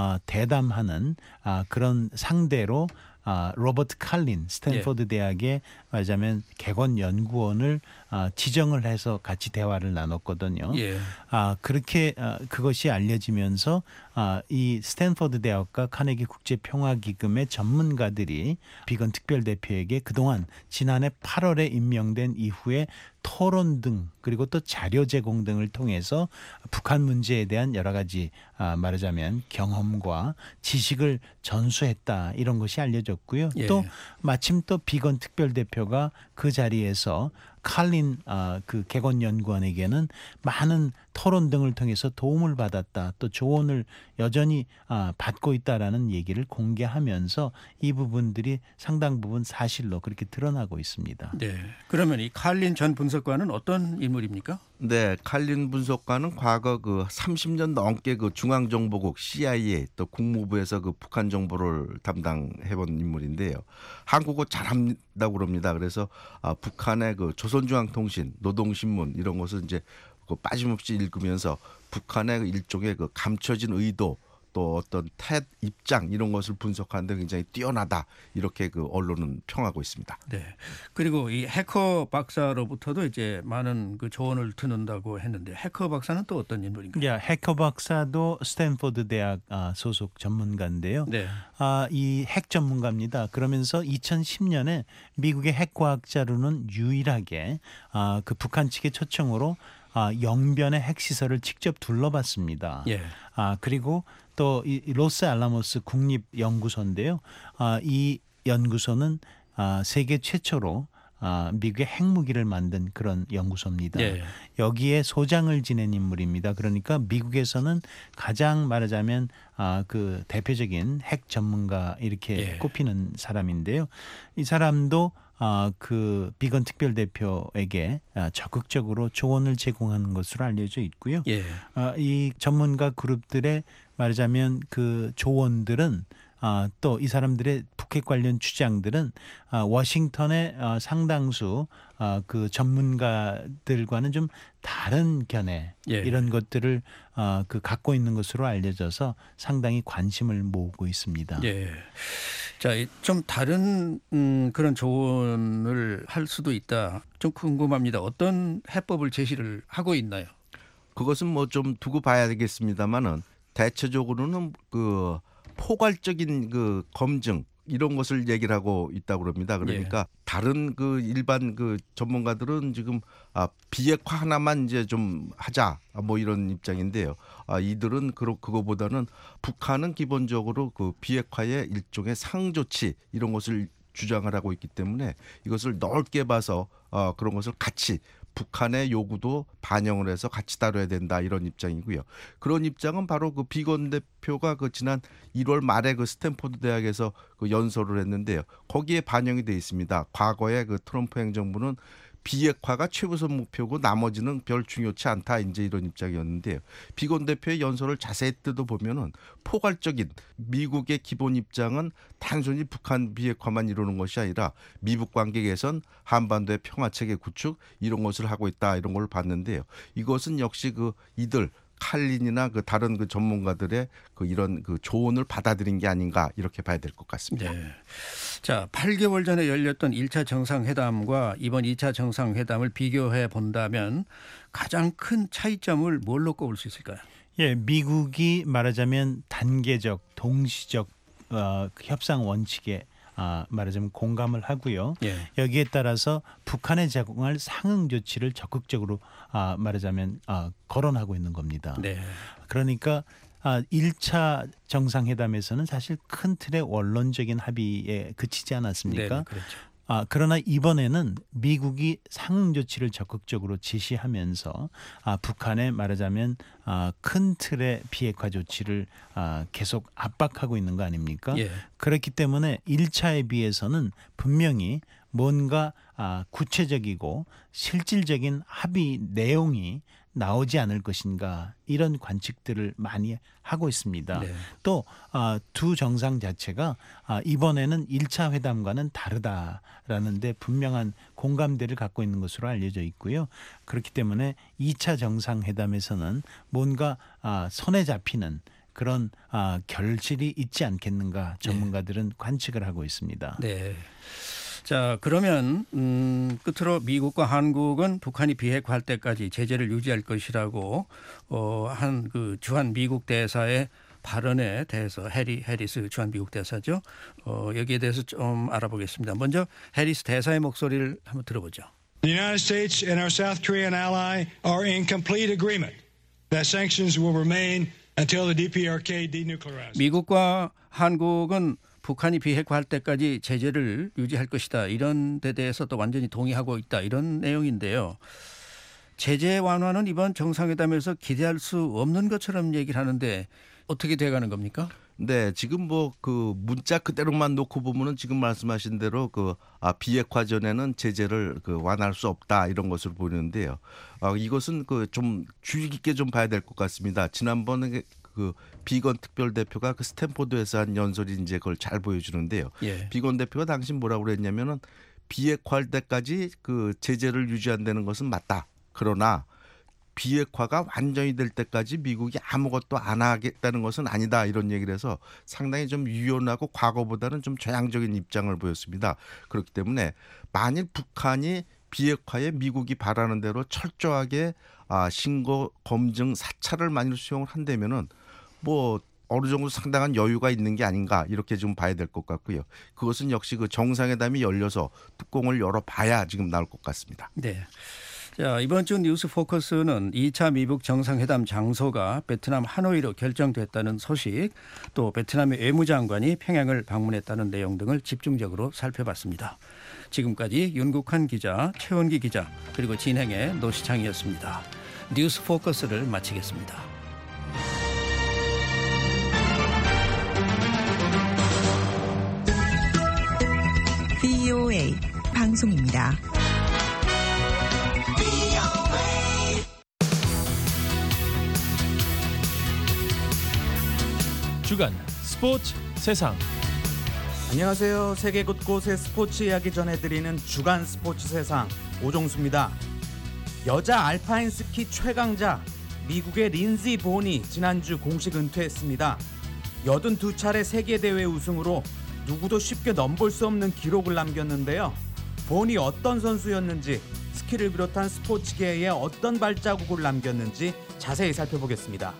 대담하는 그런 상대로 로버트 칼린 스탠포드 대학의 말하자면 객원 연구원을 지정을 해서 같이 대화를 나눴거든요. 예. 그렇게 그것이 알려지면서 이 스탠포드 대학과 카네기 국제평화기금의 전문가들이 비건 특별대표에게 그동안 지난해 8월에 임명된 이후에 토론 등 그리고 또 자료 제공 등을 통해서 북한 문제에 대한 여러 가지 말하자면 경험과 지식을 전수했다 이런 것이 알려졌고요. 예. 또 마침 또 비건 특별대표가 그 자리에서 칼린 그 객원 연구원에게는 많은 토론 등을 통해서 도움을 받았다. 또 조언을 여전히 받고 있다라는 얘기를 공개하면서 이 부분들이 상당 부분 사실로 그렇게 드러나고 있습니다. 네. 그러면 이 칼린 전 분석관은 어떤 인물입니까? 네, 칼린 분석관은 과거 그 30년 넘게 그 중앙정보국 CIA 또 국무부에서 그 북한 정보를 담당해본 인물인데요. 한국어 잘한다고 그럽니다. 그래서 북한의 그 조선중앙통신, 노동신문 이런 것을 이제 그 빠짐없이 읽으면서 북한의 일종의 그 감춰진 의도 또 어떤 태 입장 이런 것을 분석하는데 굉장히 뛰어나다 이렇게 그 언론은 평하고 있습니다. 네. 그리고 이 해커 박사로부터도 이제 많은 그 조언을 듣는다고 했는데 해커 박사는 또 어떤 인물인가요? 해커 박사도 스탠포드 대학 소속 전문가인데요. 네. 이 핵 전문가입니다. 그러면서 2010년에 미국의 핵 과학자로는 유일하게 그 북한 측의 초청으로 영변의 핵시설을 직접 둘러봤습니다. 예. 그리고 또 이 로스 알라모스 국립연구소인데요. 이 연구소는 세계 최초로 미국의 핵무기를 만든 그런 연구소입니다. 예. 여기에 소장을 지낸 인물입니다. 그러니까 미국에서는 가장 말하자면 그 대표적인 핵 전문가 이렇게 예. 꼽히는 사람인데요. 이 사람도 그 비건 특별대표에게 적극적으로 조언을 제공하는 것으로 알려져 있고요. 예. 이 전문가 그룹들의 말하자면 그 조언들은 또 이 사람들의 북핵 관련 주장들은 워싱턴의 상당수 그 전문가들과는 좀 다른 견해 예. 이런 것들을 그 갖고 있는 것으로 알려져서 상당히 관심을 모으고 있습니다. 예. 자, 좀 다른 그런 조언을 할 수도 있다. 좀 궁금합니다. 어떤 해법을 제시를 하고 있나요? 그것은 뭐 좀 두고 봐야 되겠습니다만은 대체적으로는 그 포괄적인 그 검증 이런 것을 얘기를 하고 있다고 그럽니다. 그러니까 다른 그 일반 그 전문가들은 지금 비핵화 하나만 이제 좀 하자 뭐 이런 입장인데요. 이들은 그거보다는 북한은 기본적으로 그 비핵화의 일종의 상조치 이런 것을 주장을 하고 있기 때문에 이것을 넓게 봐서 그런 것을 같이 북한의 요구도 반영을 해서 같이 다뤄야 된다 이런 입장이고요. 그런 입장은 바로 그 비건 대표가 그 지난 1월 말에 그 스탠포드 대학에서 그 연설을 했는데요. 거기에 반영이 돼 있습니다. 과거에 그 트럼프 행정부는 비핵화가 최우선 목표고 나머지는 별 중요치 않다 이제 이런 입장이었는데요. 비건 대표의 연설을 자세히 뜯어보면은 포괄적인 미국의 기본 입장은 단순히 북한 비핵화만 이루는 것이 아니라 미북 관계 개선, 한반도의 평화체계 구축 이런 것을 하고 있다 이런 걸 봤는데요. 이것은 역시 그 이들 칼린이나 그 다른 그 전문가들의 그 이런 그 조언을 받아들인 게 아닌가 이렇게 봐야 될 것 같습니다. 네. 자, 8개월 전에 열렸던 1차 정상회담과 이번 2차 정상회담을 비교해 본다면 가장 큰 차이점을 뭘로 꼽을 수 있을까요? 예, 미국이 말하자면 단계적, 동시적 협상 원칙에 말하자면 공감을 하고요. 예. 여기에 따라서 북한에 제공할 상응 조치를 적극적으로 말하자면 거론하고 있는 겁니다. 네. 그러니까 1차 정상회담에서는 사실 큰 틀의 원론적인 합의에 그치지 않았습니까? 네, 그렇죠. 그러나 이번에는 미국이 상응 조치를 적극적으로 지시하면서 북한에 말하자면 큰 틀의 비핵화 조치를 계속 압박하고 있는 거 아닙니까? 예. 그렇기 때문에 1차에 비해서는 분명히 뭔가 구체적이고 실질적인 합의 내용이 나오지 않을 것인가 이런 관측들을 많이 하고 있습니다. 네. 또 두 정상 자체가 이번에는 1차 회담과는 다르다라는 데 분명한 공감대를 갖고 있는 것으로 알려져 있고요. 그렇기 때문에 2차 정상회담에서는 뭔가 손에 잡히는 그런 결실이 있지 않겠는가 전문가들은 관측을 하고 있습니다. 네. 자, 그러면 끝으로 미국과 한국은 북한이 비핵화할 때까지 제재를 유지할 것이라고 한 그 주한 미국 대사의 발언에 대해서 해리스 주한 미국 대사죠. 여기에 대해서 좀 알아보겠습니다. 먼저 해리스 대사의 목소리를 한번 들어보죠. The United States and our South Korean ally are in complete agreement that sanctions will remain until the DPRK denuclearizes. 미국과 한국은 북한이 비핵화할 때까지 제재를 유지할 것이다. 이런 데 대해서도 완전히 동의하고 있다. 이런 내용인데요. 제재 완화는 이번 정상회담에서 기대할 수 없는 것처럼 얘기를 하는데 어떻게 돼가는 겁니까? 네, 지금 뭐 그 문자 그대로만 놓고 보면은 지금 말씀하신 대로 비핵화 전에는 제재를 완화할 수 없다 이런 것으로 보이는데요. 이것은 좀 주의 깊게 좀 봐야 될 것 같습니다. 지난번에 비건 특별대표가 스탠포드에서 한 연설이 이제 그걸 잘 보여주는데요. 예. 비건 대표가 당시 뭐라고 그랬냐면은 비핵화할 때까지 제재를 유지한다는 것은 맞다. 그러나 비핵화가 완전히 될 때까지 미국이 아무것도 안 하겠다는 것은 아니다 이런 얘기를 해서 상당히 좀 유연하고 과거보다는 좀 저양적인 입장을 보였습니다. 그렇기 때문에 만일 북한이 비핵화에 미국이 바라는 대로 철저하게 신고 검증 사찰을 만일 수용을 한다면은 뭐 어느 정도 상당한 여유가 있는 게 아닌가 이렇게 좀 봐야 될 것 같고요. 그것은 역시 정상회담이 열려서 뚜껑을 열어봐야 지금 나올 것 같습니다. 네. 자, 이번 주 뉴스 포커스는 2차 미북 정상회담 장소가 베트남 하노이로 결정됐다는 소식, 또 베트남의 외무장관이 평양을 방문했다는 내용 등을 집중적으로 살펴봤습니다. 지금까지 윤국한 기자, 최원기 기자, 그리고 진행의 노시창이었습니다. 뉴스 포커스를 마치겠습니다. VOA 방송입니다. 주간 스포츠 세상. 안녕하세요. 세계 곳곳의 스포츠 이야기 전해드리는 주간 스포츠 세상 오종수입니다. 여자 알파인 스키 최강자 미국의 린지 본이 지난주 공식 은퇴했습니다. 82차례 세계대회 우승으로 누구도 쉽게 넘볼 수 없는 기록을 남겼는데요. 본이 어떤 선수였는지, 스키를 비롯한 스포츠계에 어떤 발자국을 남겼는지 자세히 살펴보겠습니다.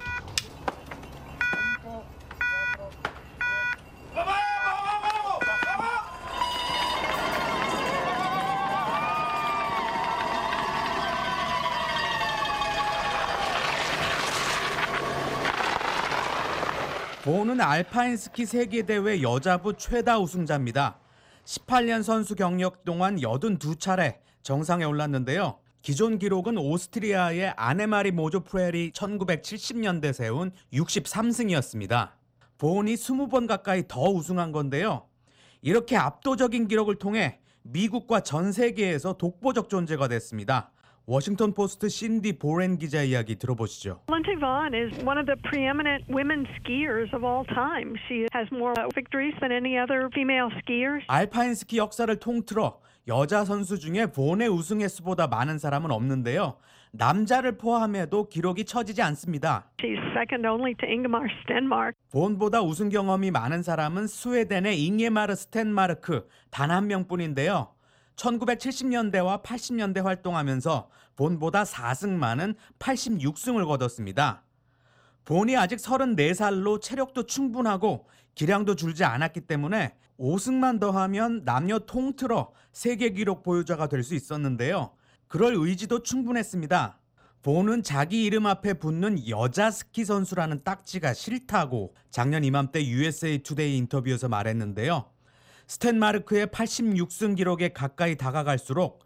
본은 알파인 스키 세계대회 여자부 최다 우승자입니다. 18년 선수 경력 동안 82차례 정상에 올랐는데요. 기존 기록은 오스트리아의 아네마리 모조프레리 1970년대 세운 63승이었습니다. 본이 20번 가까이 더 우승한 건데요. 이렇게 압도적인 기록을 통해 미국과 전 세계에서 독보적 존재가 됐습니다. 워싱턴 포스트 신디 보렌 기자 이야기 들어보시죠. Lindsey Vonn is one of the preeminent women skiers of all time. She has more victories than any other female skier. 알파인 스키 역사를 통틀어 여자 선수 중에 본의 우승 횟수보다 많은 사람은 없는데요. 남자를 포함해도 기록이 처지지 않습니다. She's second only to Ingemar Stenmark. 본보다 우승 경험이 많은 사람은 스웨덴의 잉게마르 스텐마르크 단 한 명뿐인데요. 1970년대와 80년대 활동하면서 본보다 4승 많은 86승을 거뒀습니다. 본이 아직 34살로 체력도 충분하고 기량도 줄지 않았기 때문에 5승만 더하면 남녀 통틀어 세계 기록 보유자가 될 수 있었는데요. 그럴 의지도 충분했습니다. 본은 자기 이름 앞에 붙는 여자 스키 선수라는 딱지가 싫다고 작년 이맘때 USA 투데이 인터뷰에서 말했는데요. 스탠마르크의 86승 기록에 가까이 다가갈수록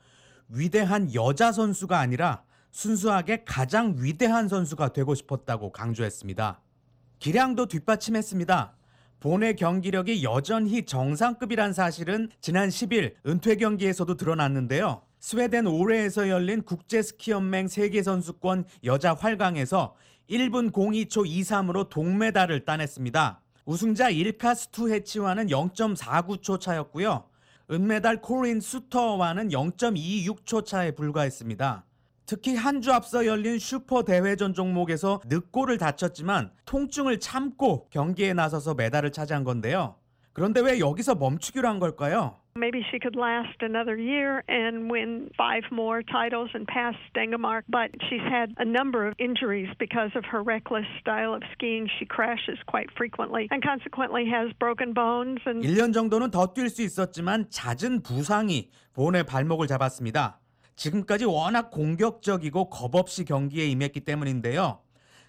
위대한 여자 선수가 아니라 순수하게 가장 위대한 선수가 되고 싶었다고 강조했습니다. 기량도 뒷받침했습니다. 본의 경기력이 여전히 정상급이란 사실은 지난 10일 은퇴 경기에서도 드러났는데요. 스웨덴 오레에서 열린 국제스키연맹 세계선수권 여자 활강에서 1분 02초 23으로 동메달을 따냈습니다. 우승자 일카 스투헤치와는 0.49초 차였고요. 은메달 코린 수터와는 0.26초 차에 불과했습니다. 특히 한 주 앞서 열린 슈퍼 대회전 종목에서 늑골을 다쳤지만 통증을 참고 경기에 나서서 메달을 차지한 건데요. 그런데 왜 여기서 멈추기로 한 걸까요? Maybe she could last another year and win 5 more titles and pass Stengemark, but she's had a number of injuries because of her reckless style of skiing. She crashes quite frequently and consequently has broken bones. 1년 정도는 더 뛸 수 있었지만 잦은 부상이 본의 발목을 잡았습니다. 지금까지 워낙 공격적이고 겁없이 경기에 임했기 때문인데요.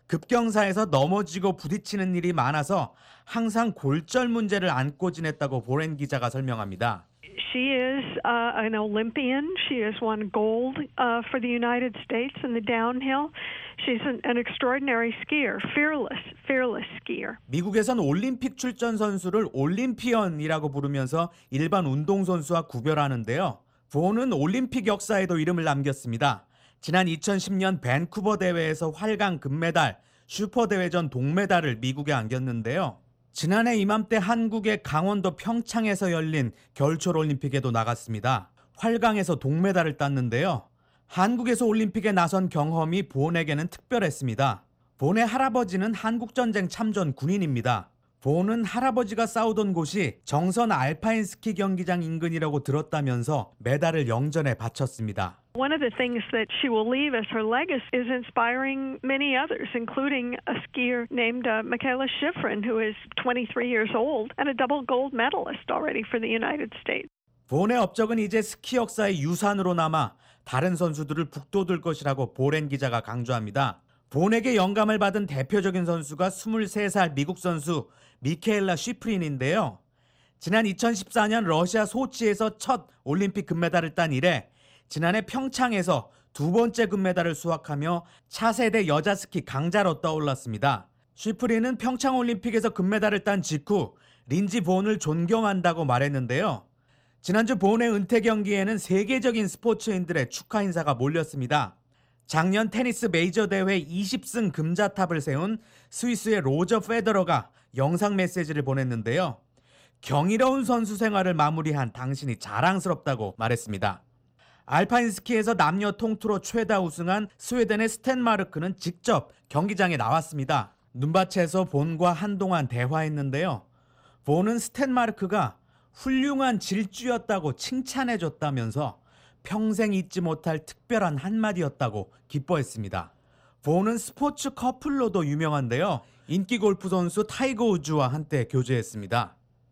급경사에서 넘어지고 부딪히는 일이 많아서 항상 골절 문제를 안고 지냈다고 보렌 기자가 설명합니다. She is an Olympian. She has won gold for the United States in the downhill. She's an extraordinary skier, fearless skier. 미국에선 올림픽 출전 선수를 올림피언이라고 부르면서 일반 운동선수와 구별하는데요. 본은 올림픽 역사에도 이름을 남겼습니다. 지난 2010년 밴쿠버 대회에서 활강 금메달, 슈퍼대회전 동메달을 미국에 안겼는데요. 지난해 이맘때 한국의 강원도 평창에서 열린 겨울철 올림픽에도 나갔습니다. 활강에서 동메달을 땄는데요. 한국에서 올림픽에 나선 경험이 본에게는 특별했습니다. 본의 할아버지는 한국전쟁 참전 군인입니다. 본은 할아버지가 싸우던 곳이 정선 알파인 스키 경기장 인근이라고 들었다면서 메달을 영전에 바쳤습니다. One of the things that she will leave as her legacy is inspiring many others, including a skier named Michaela Shiffrin, who is 23 years old and a double gold medalist already for the United States. 본의 업적은 이제 스키 역사의 유산으로 남아 다른 선수들을 북돋을 것이라고 보렌 기자가 강조합니다. 본에게 영감을 받은 대표적인 선수가 23살 미국 선수 미케일라 쉬프린인데요. 지난 2014년 러시아 소치에서 첫 올림픽 금메달을 딴 이래 지난해 평창에서 두 번째 금메달을 수확하며 차세대 여자 스키 강자로 떠올랐습니다. 쉬프린은 평창올림픽에서 금메달을 딴 직후 린지 본을 존경한다고 말했는데요. 지난주 본의 은퇴 경기에는 세계적인 스포츠인들의 축하 인사가 몰렸습니다. 작년 테니스 메이저 대회 20승 금자탑을 세운 스위스의 로저 페더러가 영상 메시지를 보냈는데요. 경이로운 선수 생활을 마무리한 당신이 자랑스럽다고 말했습니다. 알파인 스키에서 남녀 통틀어 최다 우승한 스웨덴의 스탠마르크는 직접 경기장에 나왔습니다. 눈밭에서 본과 한동안 대화했는데요. 본은 스탠마르크가 훌륭한 질주였다고 칭찬해줬다면서 평생 잊지 못할 특별한 한마디였다고 기뻐했습니다. 본은 스포츠 커플로도 유명한데요. 인기 골프 선수 타이거 우즈와 한때 교제했습니다.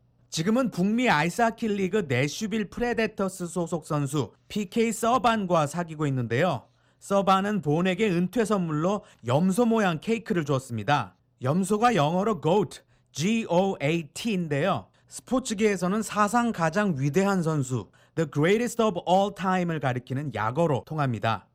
지금은 북미 아이스하키 리그 내슈빌 프레데터스 소속 선수 PK 서반과 사귀고 있는데요. 서반은 본에게 은퇴 선물로 염소 모양 케이크를 주었습니다. 염소가 영어로 goat, G-O-A-T인데요. 스포츠계에서는 사상 가장 위대한 선수, The greatest of all time을 가리키는 약어로 통합니다.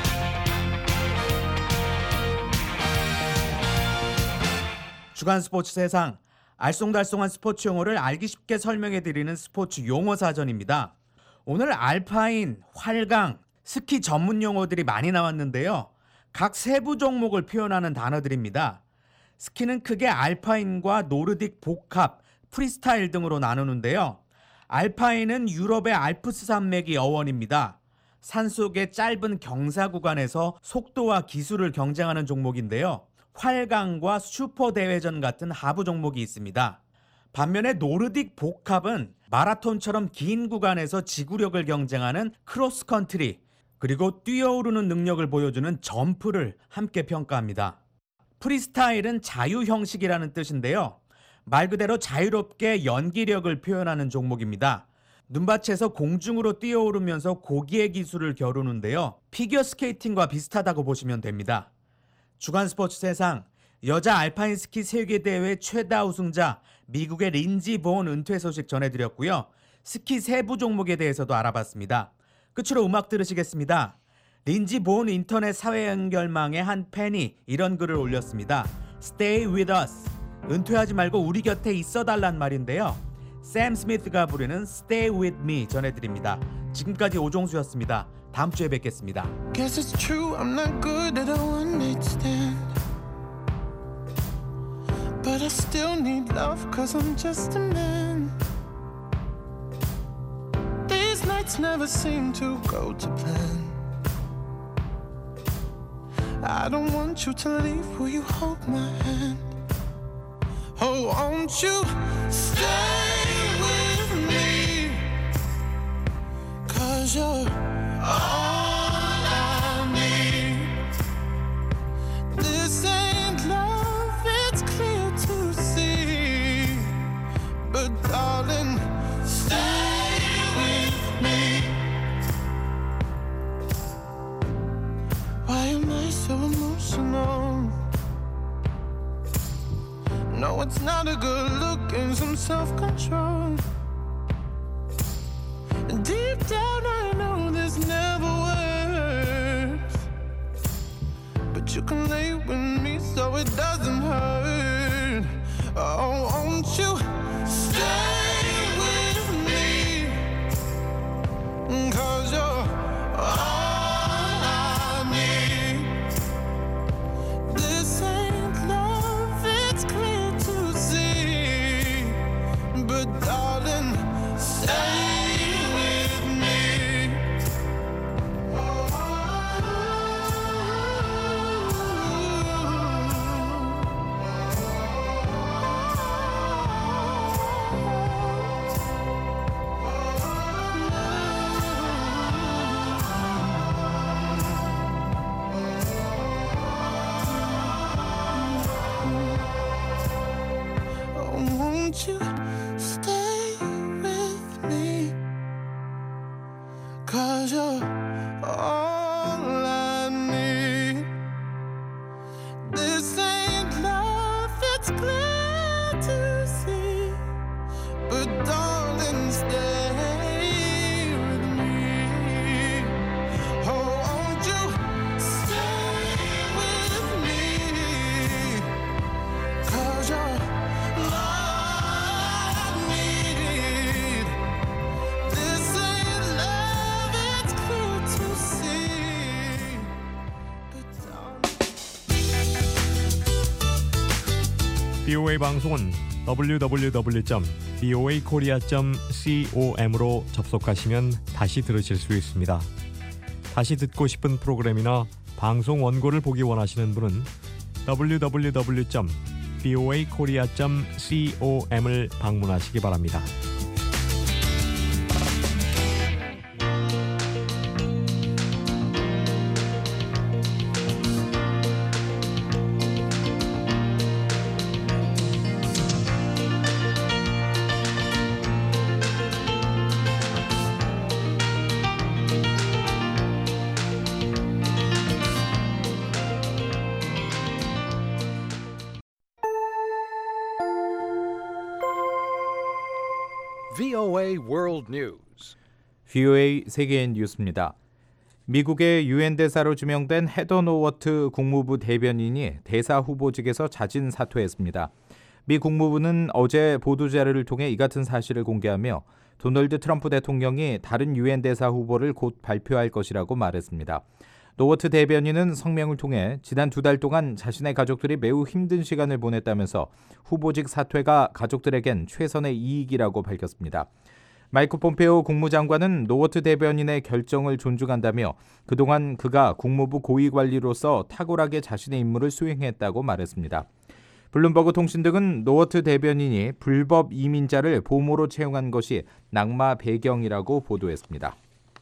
주간 스포츠 세상, 알쏭달쏭한 스포츠 용어를 알기 쉽게 설명해드리는 스포츠 용어 사전입니다. 오늘 알파인, 활강, 스키 전문 용어들이 많이 나왔는데요. 각 세부 종목을 표현하는 단어들입니다. 스키는 크게 알파인과 노르딕 복합, 프리스타일 등으로 나누는데요. 알파인은 유럽의 알프스 산맥이 어원입니다. 산속의 짧은 경사 구간에서 속도와 기술을 경쟁하는 종목인데요. 활강과 슈퍼 대회전 같은 하부 종목이 있습니다. 반면에 노르딕 복합은 마라톤처럼 긴 구간에서 지구력을 경쟁하는 크로스컨트리, 그리고 뛰어오르는 능력을 보여주는 점프를 함께 평가합니다. 프리스타일은 자유 형식이라는 뜻인데요. 말 그대로 자유롭게 연기력을 표현하는 종목입니다. 눈밭에서 공중으로 뛰어오르면서 고기의 기술을 겨루는데요. 피겨 스케이팅과 비슷하다고 보시면 됩니다. 주간 스포츠 세상, 여자 알파인 스키 세계대회 최다 우승자 미국의 린지 본 은퇴 소식 전해드렸고요. 스키 세부 종목에 대해서도 알아봤습니다. 끝으로 음악 들으시겠습니다. 린지 본 인터넷 사회 연결망에 한 팬이 이런 글을 올렸습니다. Stay with us. 은퇴하지 말고 우리 곁에 있어달란 말인데요. 샘 스미스가 부르는 Stay with me 전해드립니다. 지금까지 오종수였습니다. 다음 주에 뵙겠습니다. Guess it's true, I'm not good at a one-night stand. But I still need love, cause I'm just a man. These nights never seem to go to plan. I don't want you to leave, will you hold my hand? Oh, won't you stay with me? Cause you're all I need. This ain't love, it's clear to see. But darling, stay with me. Why am I so emotional? No, it's not a good look and some self-control. Deep down I know this never works, but you can lay with me so it doesn't hurt. Oh, won't you stay with me? 'Cause you're all I need. This ain't love, it's clear to see. But darling, stay. Won't you stay with me? 'Cause you're all I need. This ain't love, it's clear to see. But darling, stay with me. Oh, won't you stay with me? 'Cause you're BOA 방송은 www.boakorea.com으로 접속하시면 다시 들으실 수 있습니다. 다시 듣고 싶은 프로그램이나 방송 원고를 보기 원하시는 분은 www.boakorea.com을 방문하시기 바랍니다. VOA World News. VOA 세계 뉴스입니다. 미국의 유엔 대사로 지명된 헤더 노워트 국무부 대변인이 대사 후보직에서 자진 사퇴했습니다. 미 국무부는 어제 보도자료를 통해 이 같은 사실을 공개하며 도널드 트럼프 대통령이 다른 유엔 대사 후보를 곧 발표할 것이라고 말했습니다. 노워트 대변인은 성명을 통해 지난 2달 동안 자신의 가족들이 매우 힘든 시간을 보냈다면서 후보직 사퇴가 가족들에겐 최선의 이익이라고 밝혔습니다. 마이크 폼페오 국무장관은 노워트 대변인의 결정을 존중한다며 그동안 그가 국무부 고위관리로서 탁월하게 자신의 임무를 수행했다고 말했습니다. 블룸버그 통신 등은 노워트 대변인이 불법 이민자를 보모로 채용한 것이 낙마 배경이라고 보도했습니다.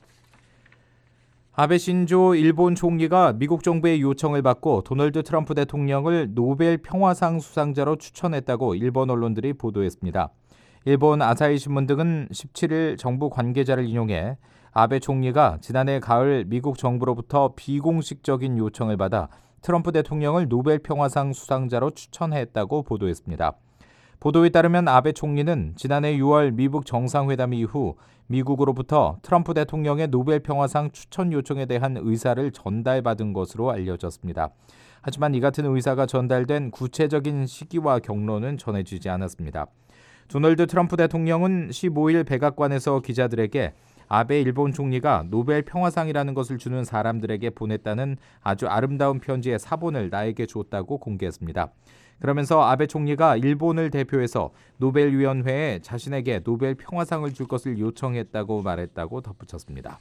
아베 신조 일본 총리가 미국 정부의 요청을 받고 도널드 트럼프 대통령을 노벨 평화상 수상자로 추천했다고 일본 언론들이 보도했습니다. 일본 아사히 신문 등은 17일 정부 관계자를 인용해 아베 총리가 지난해 가을 미국 정부로부터 비공식적인 요청을 받아 트럼프 대통령을 노벨 평화상 수상자로 추천했다고 보도했습니다. 보도에 따르면 아베 총리는 지난해 6월 미국 정상회담 이후 미국으로부터 트럼프 대통령의 노벨 평화상 추천 요청에 대한 의사를 전달받은 것으로 알려졌습니다. 하지만 이 같은 의사가 전달된 구체적인 시기와 경로는 전해지지 않았습니다. 도널드 트럼프 대통령은 15일 백악관에서 기자들에게 아베 일본 총리가 노벨 평화상이라는 것을 주는 사람들에게 보냈다는 아주 아름다운 편지의 사본을 나에게 줬다고 공개했습니다. 그러면서 아베 총리가 일본을 대표해서 노벨위원회에 자신에게 노벨 평화상을 줄 것을 요청했다고 말했다고 덧붙였습니다.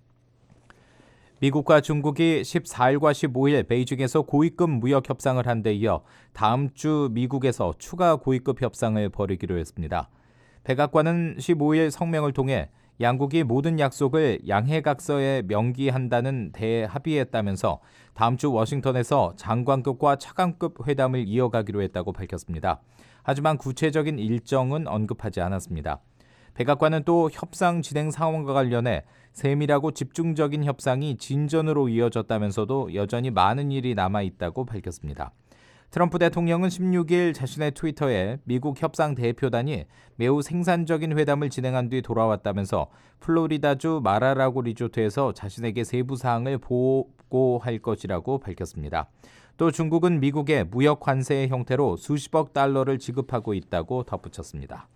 미국과 중국이 14일과 15일 베이징에서 고위급 무역 협상을 한 데 이어 다음 주 미국에서 추가 고위급 협상을 벌이기로 했습니다. 백악관은 15일 성명을 통해 양국이 모든 약속을 양해각서에 명기한다는 대합의했다면서 다음 주 워싱턴에서 장관급과 차관급 회담을 이어가기로 했다고 밝혔습니다. 하지만 구체적인 일정은 언급하지 않았습니다. 백악관은 또 협상 진행 상황과 관련해 세밀하고 집중적인 협상이 진전으로 이어졌다면서도 여전히 많은 일이 남아있다고 밝혔습니다. 트럼프 대통령은 16일 자신의 트위터에 미국 협상 대표단이 매우 생산적인 회담을 진행한 뒤 돌아왔다면서 플로리다주 마라라고 리조트에서 자신에게 세부 사항을 보고할 것이라고 밝혔습니다. 또 중국은 미국에 무역 관세의 형태로 수십억 달러를 지급하고 있다고 덧붙였습니다.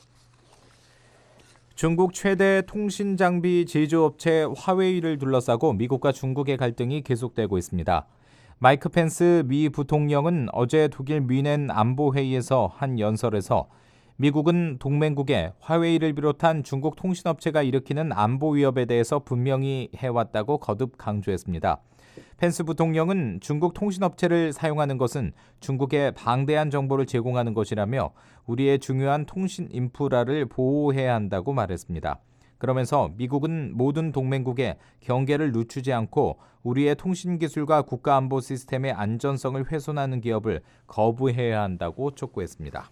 중국 최대 통신 장비 제조업체 화웨이를 둘러싸고 미국과 중국의 갈등이 계속되고 있습니다. 마이크 펜스 미 부통령은 어제 독일 뮌헨 안보회의에서 한 연설에서 미국은 동맹국에 화웨이를 비롯한 중국 통신업체가 일으키는 안보 위협에 대해서 분명히 해왔다고 거듭 강조했습니다. 펜스 부통령은 중국 통신업체를 사용하는 것은 중국에 방대한 정보를 제공하는 것이라며 우리의 중요한 통신 인프라를 보호해야 한다고 말했습니다. 그러면서 미국은 모든 동맹국에 경계를 늦추지 않고 우리의 통신 기술과 국가안보 시스템의 안전성을 훼손하는 기업을 거부해야 한다고 촉구했습니다.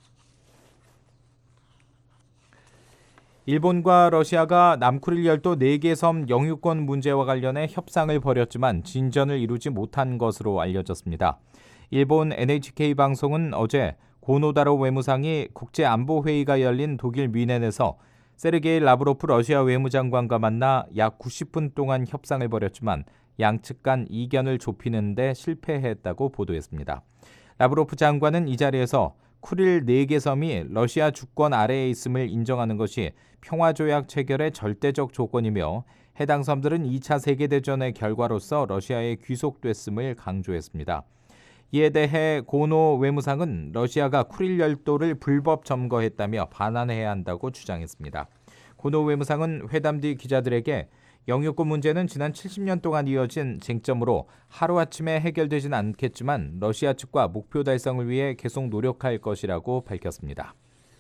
일본과 러시아가 남쿠릴 열도 4개 섬 영유권 문제와 관련해 협상을 벌였지만 진전을 이루지 못한 것으로 알려졌습니다. 일본 NHK 방송은 어제 고노다로 외무상이 국제안보회의가 열린 독일 뮌헨에서 세르게이 라브로프 러시아 외무장관과 만나 약 90분 동안 협상을 벌였지만 양측 간 이견을 좁히는 데 실패했다고 보도했습니다. 라브로프 장관은 이 자리에서 쿠릴 4개 섬이 러시아 주권 아래에 있음을 인정하는 것이 평화조약 체결의 절대적 조건이며 해당 섬들은 2차 세계대전의 결과로서 러시아에 귀속됐음을 강조했습니다. 이에 대해 고노 외무상은 러시아가 쿠릴 열도를 불법 점거했다며 반환해야 한다고 주장했습니다. 고노 외무상은 회담 뒤 기자들에게 영유권 문제는 지난 70년 동안 이어진 쟁점으로 하루아침에 해결되진 않겠지만 러시아 측과 목표 달성을 위해 계속 노력할 것이라고 밝혔습니다.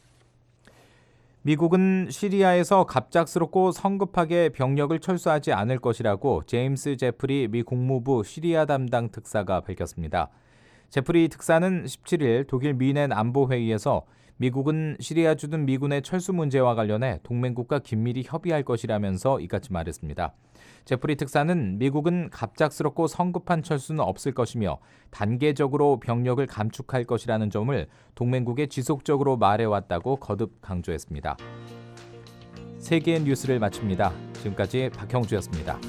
미국은 시리아에서 갑작스럽고 성급하게 병력을 철수하지 않을 것이라고 제임스 제프리 미 국무부 시리아 담당 특사가 밝혔습니다. 제프리 특사는 17일 독일 뮌헨 안보회의에서 미국은 시리아 주둔 미군의 철수 문제와 관련해 동맹국과 긴밀히 협의할 것이라면서 이같이 말했습니다. 제프리 특사는 미국은 갑작스럽고 성급한 철수는 없을 것이며 단계적으로 병력을 감축할 것이라는 점을 동맹국에 지속적으로 말해왔다고 거듭 강조했습니다. 세계의 뉴스를 마칩니다. 지금까지 박형주였습니다.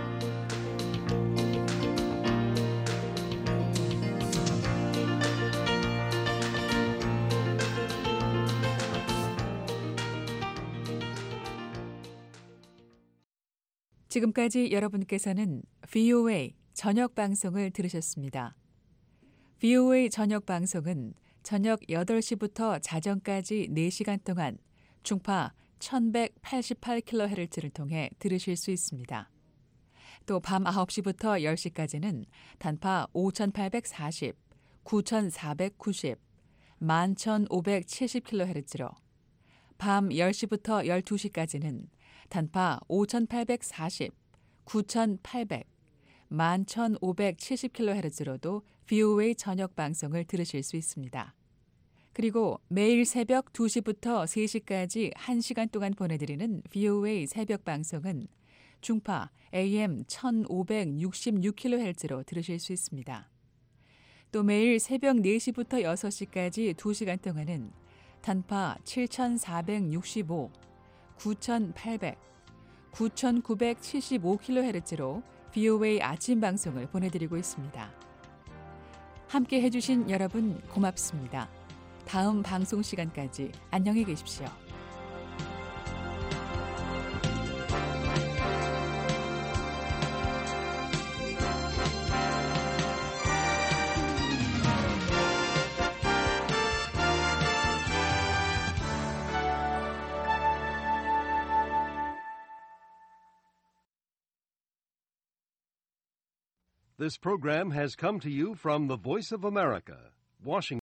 지금까지 여러분께서는 VOA 저녁 방송을 들으셨습니다. VOA 저녁 방송은 저녁 8시부터 자정까지 4시간 동안 중파 1188kHz를 통해 들으실 수 있습니다. 또 밤 9시부터 10시까지는 단파 5840, 9490, 11570kHz로 밤 10시부터 12시까지는 단파 5840, 9800, 11570kHz로도 VOA 저녁 방송을 들으실 수 있습니다. 그리고 매일 새벽 2시부터 3시까지 1시간 동안 보내드리는 VOA 새벽 방송은 중파 AM 1566kHz로 들으실 수 있습니다. 또 매일 새벽 4시부터 6시까지 2시간 동안은 단파 7465, 9800, 9975kHz로 VOA 아침 방송을 보내드리고 있습니다. 함께 해주신 여러분 고맙습니다. 다음 방송 시간까지 안녕히 계십시오. This program has come to you from the Voice of America, Washington.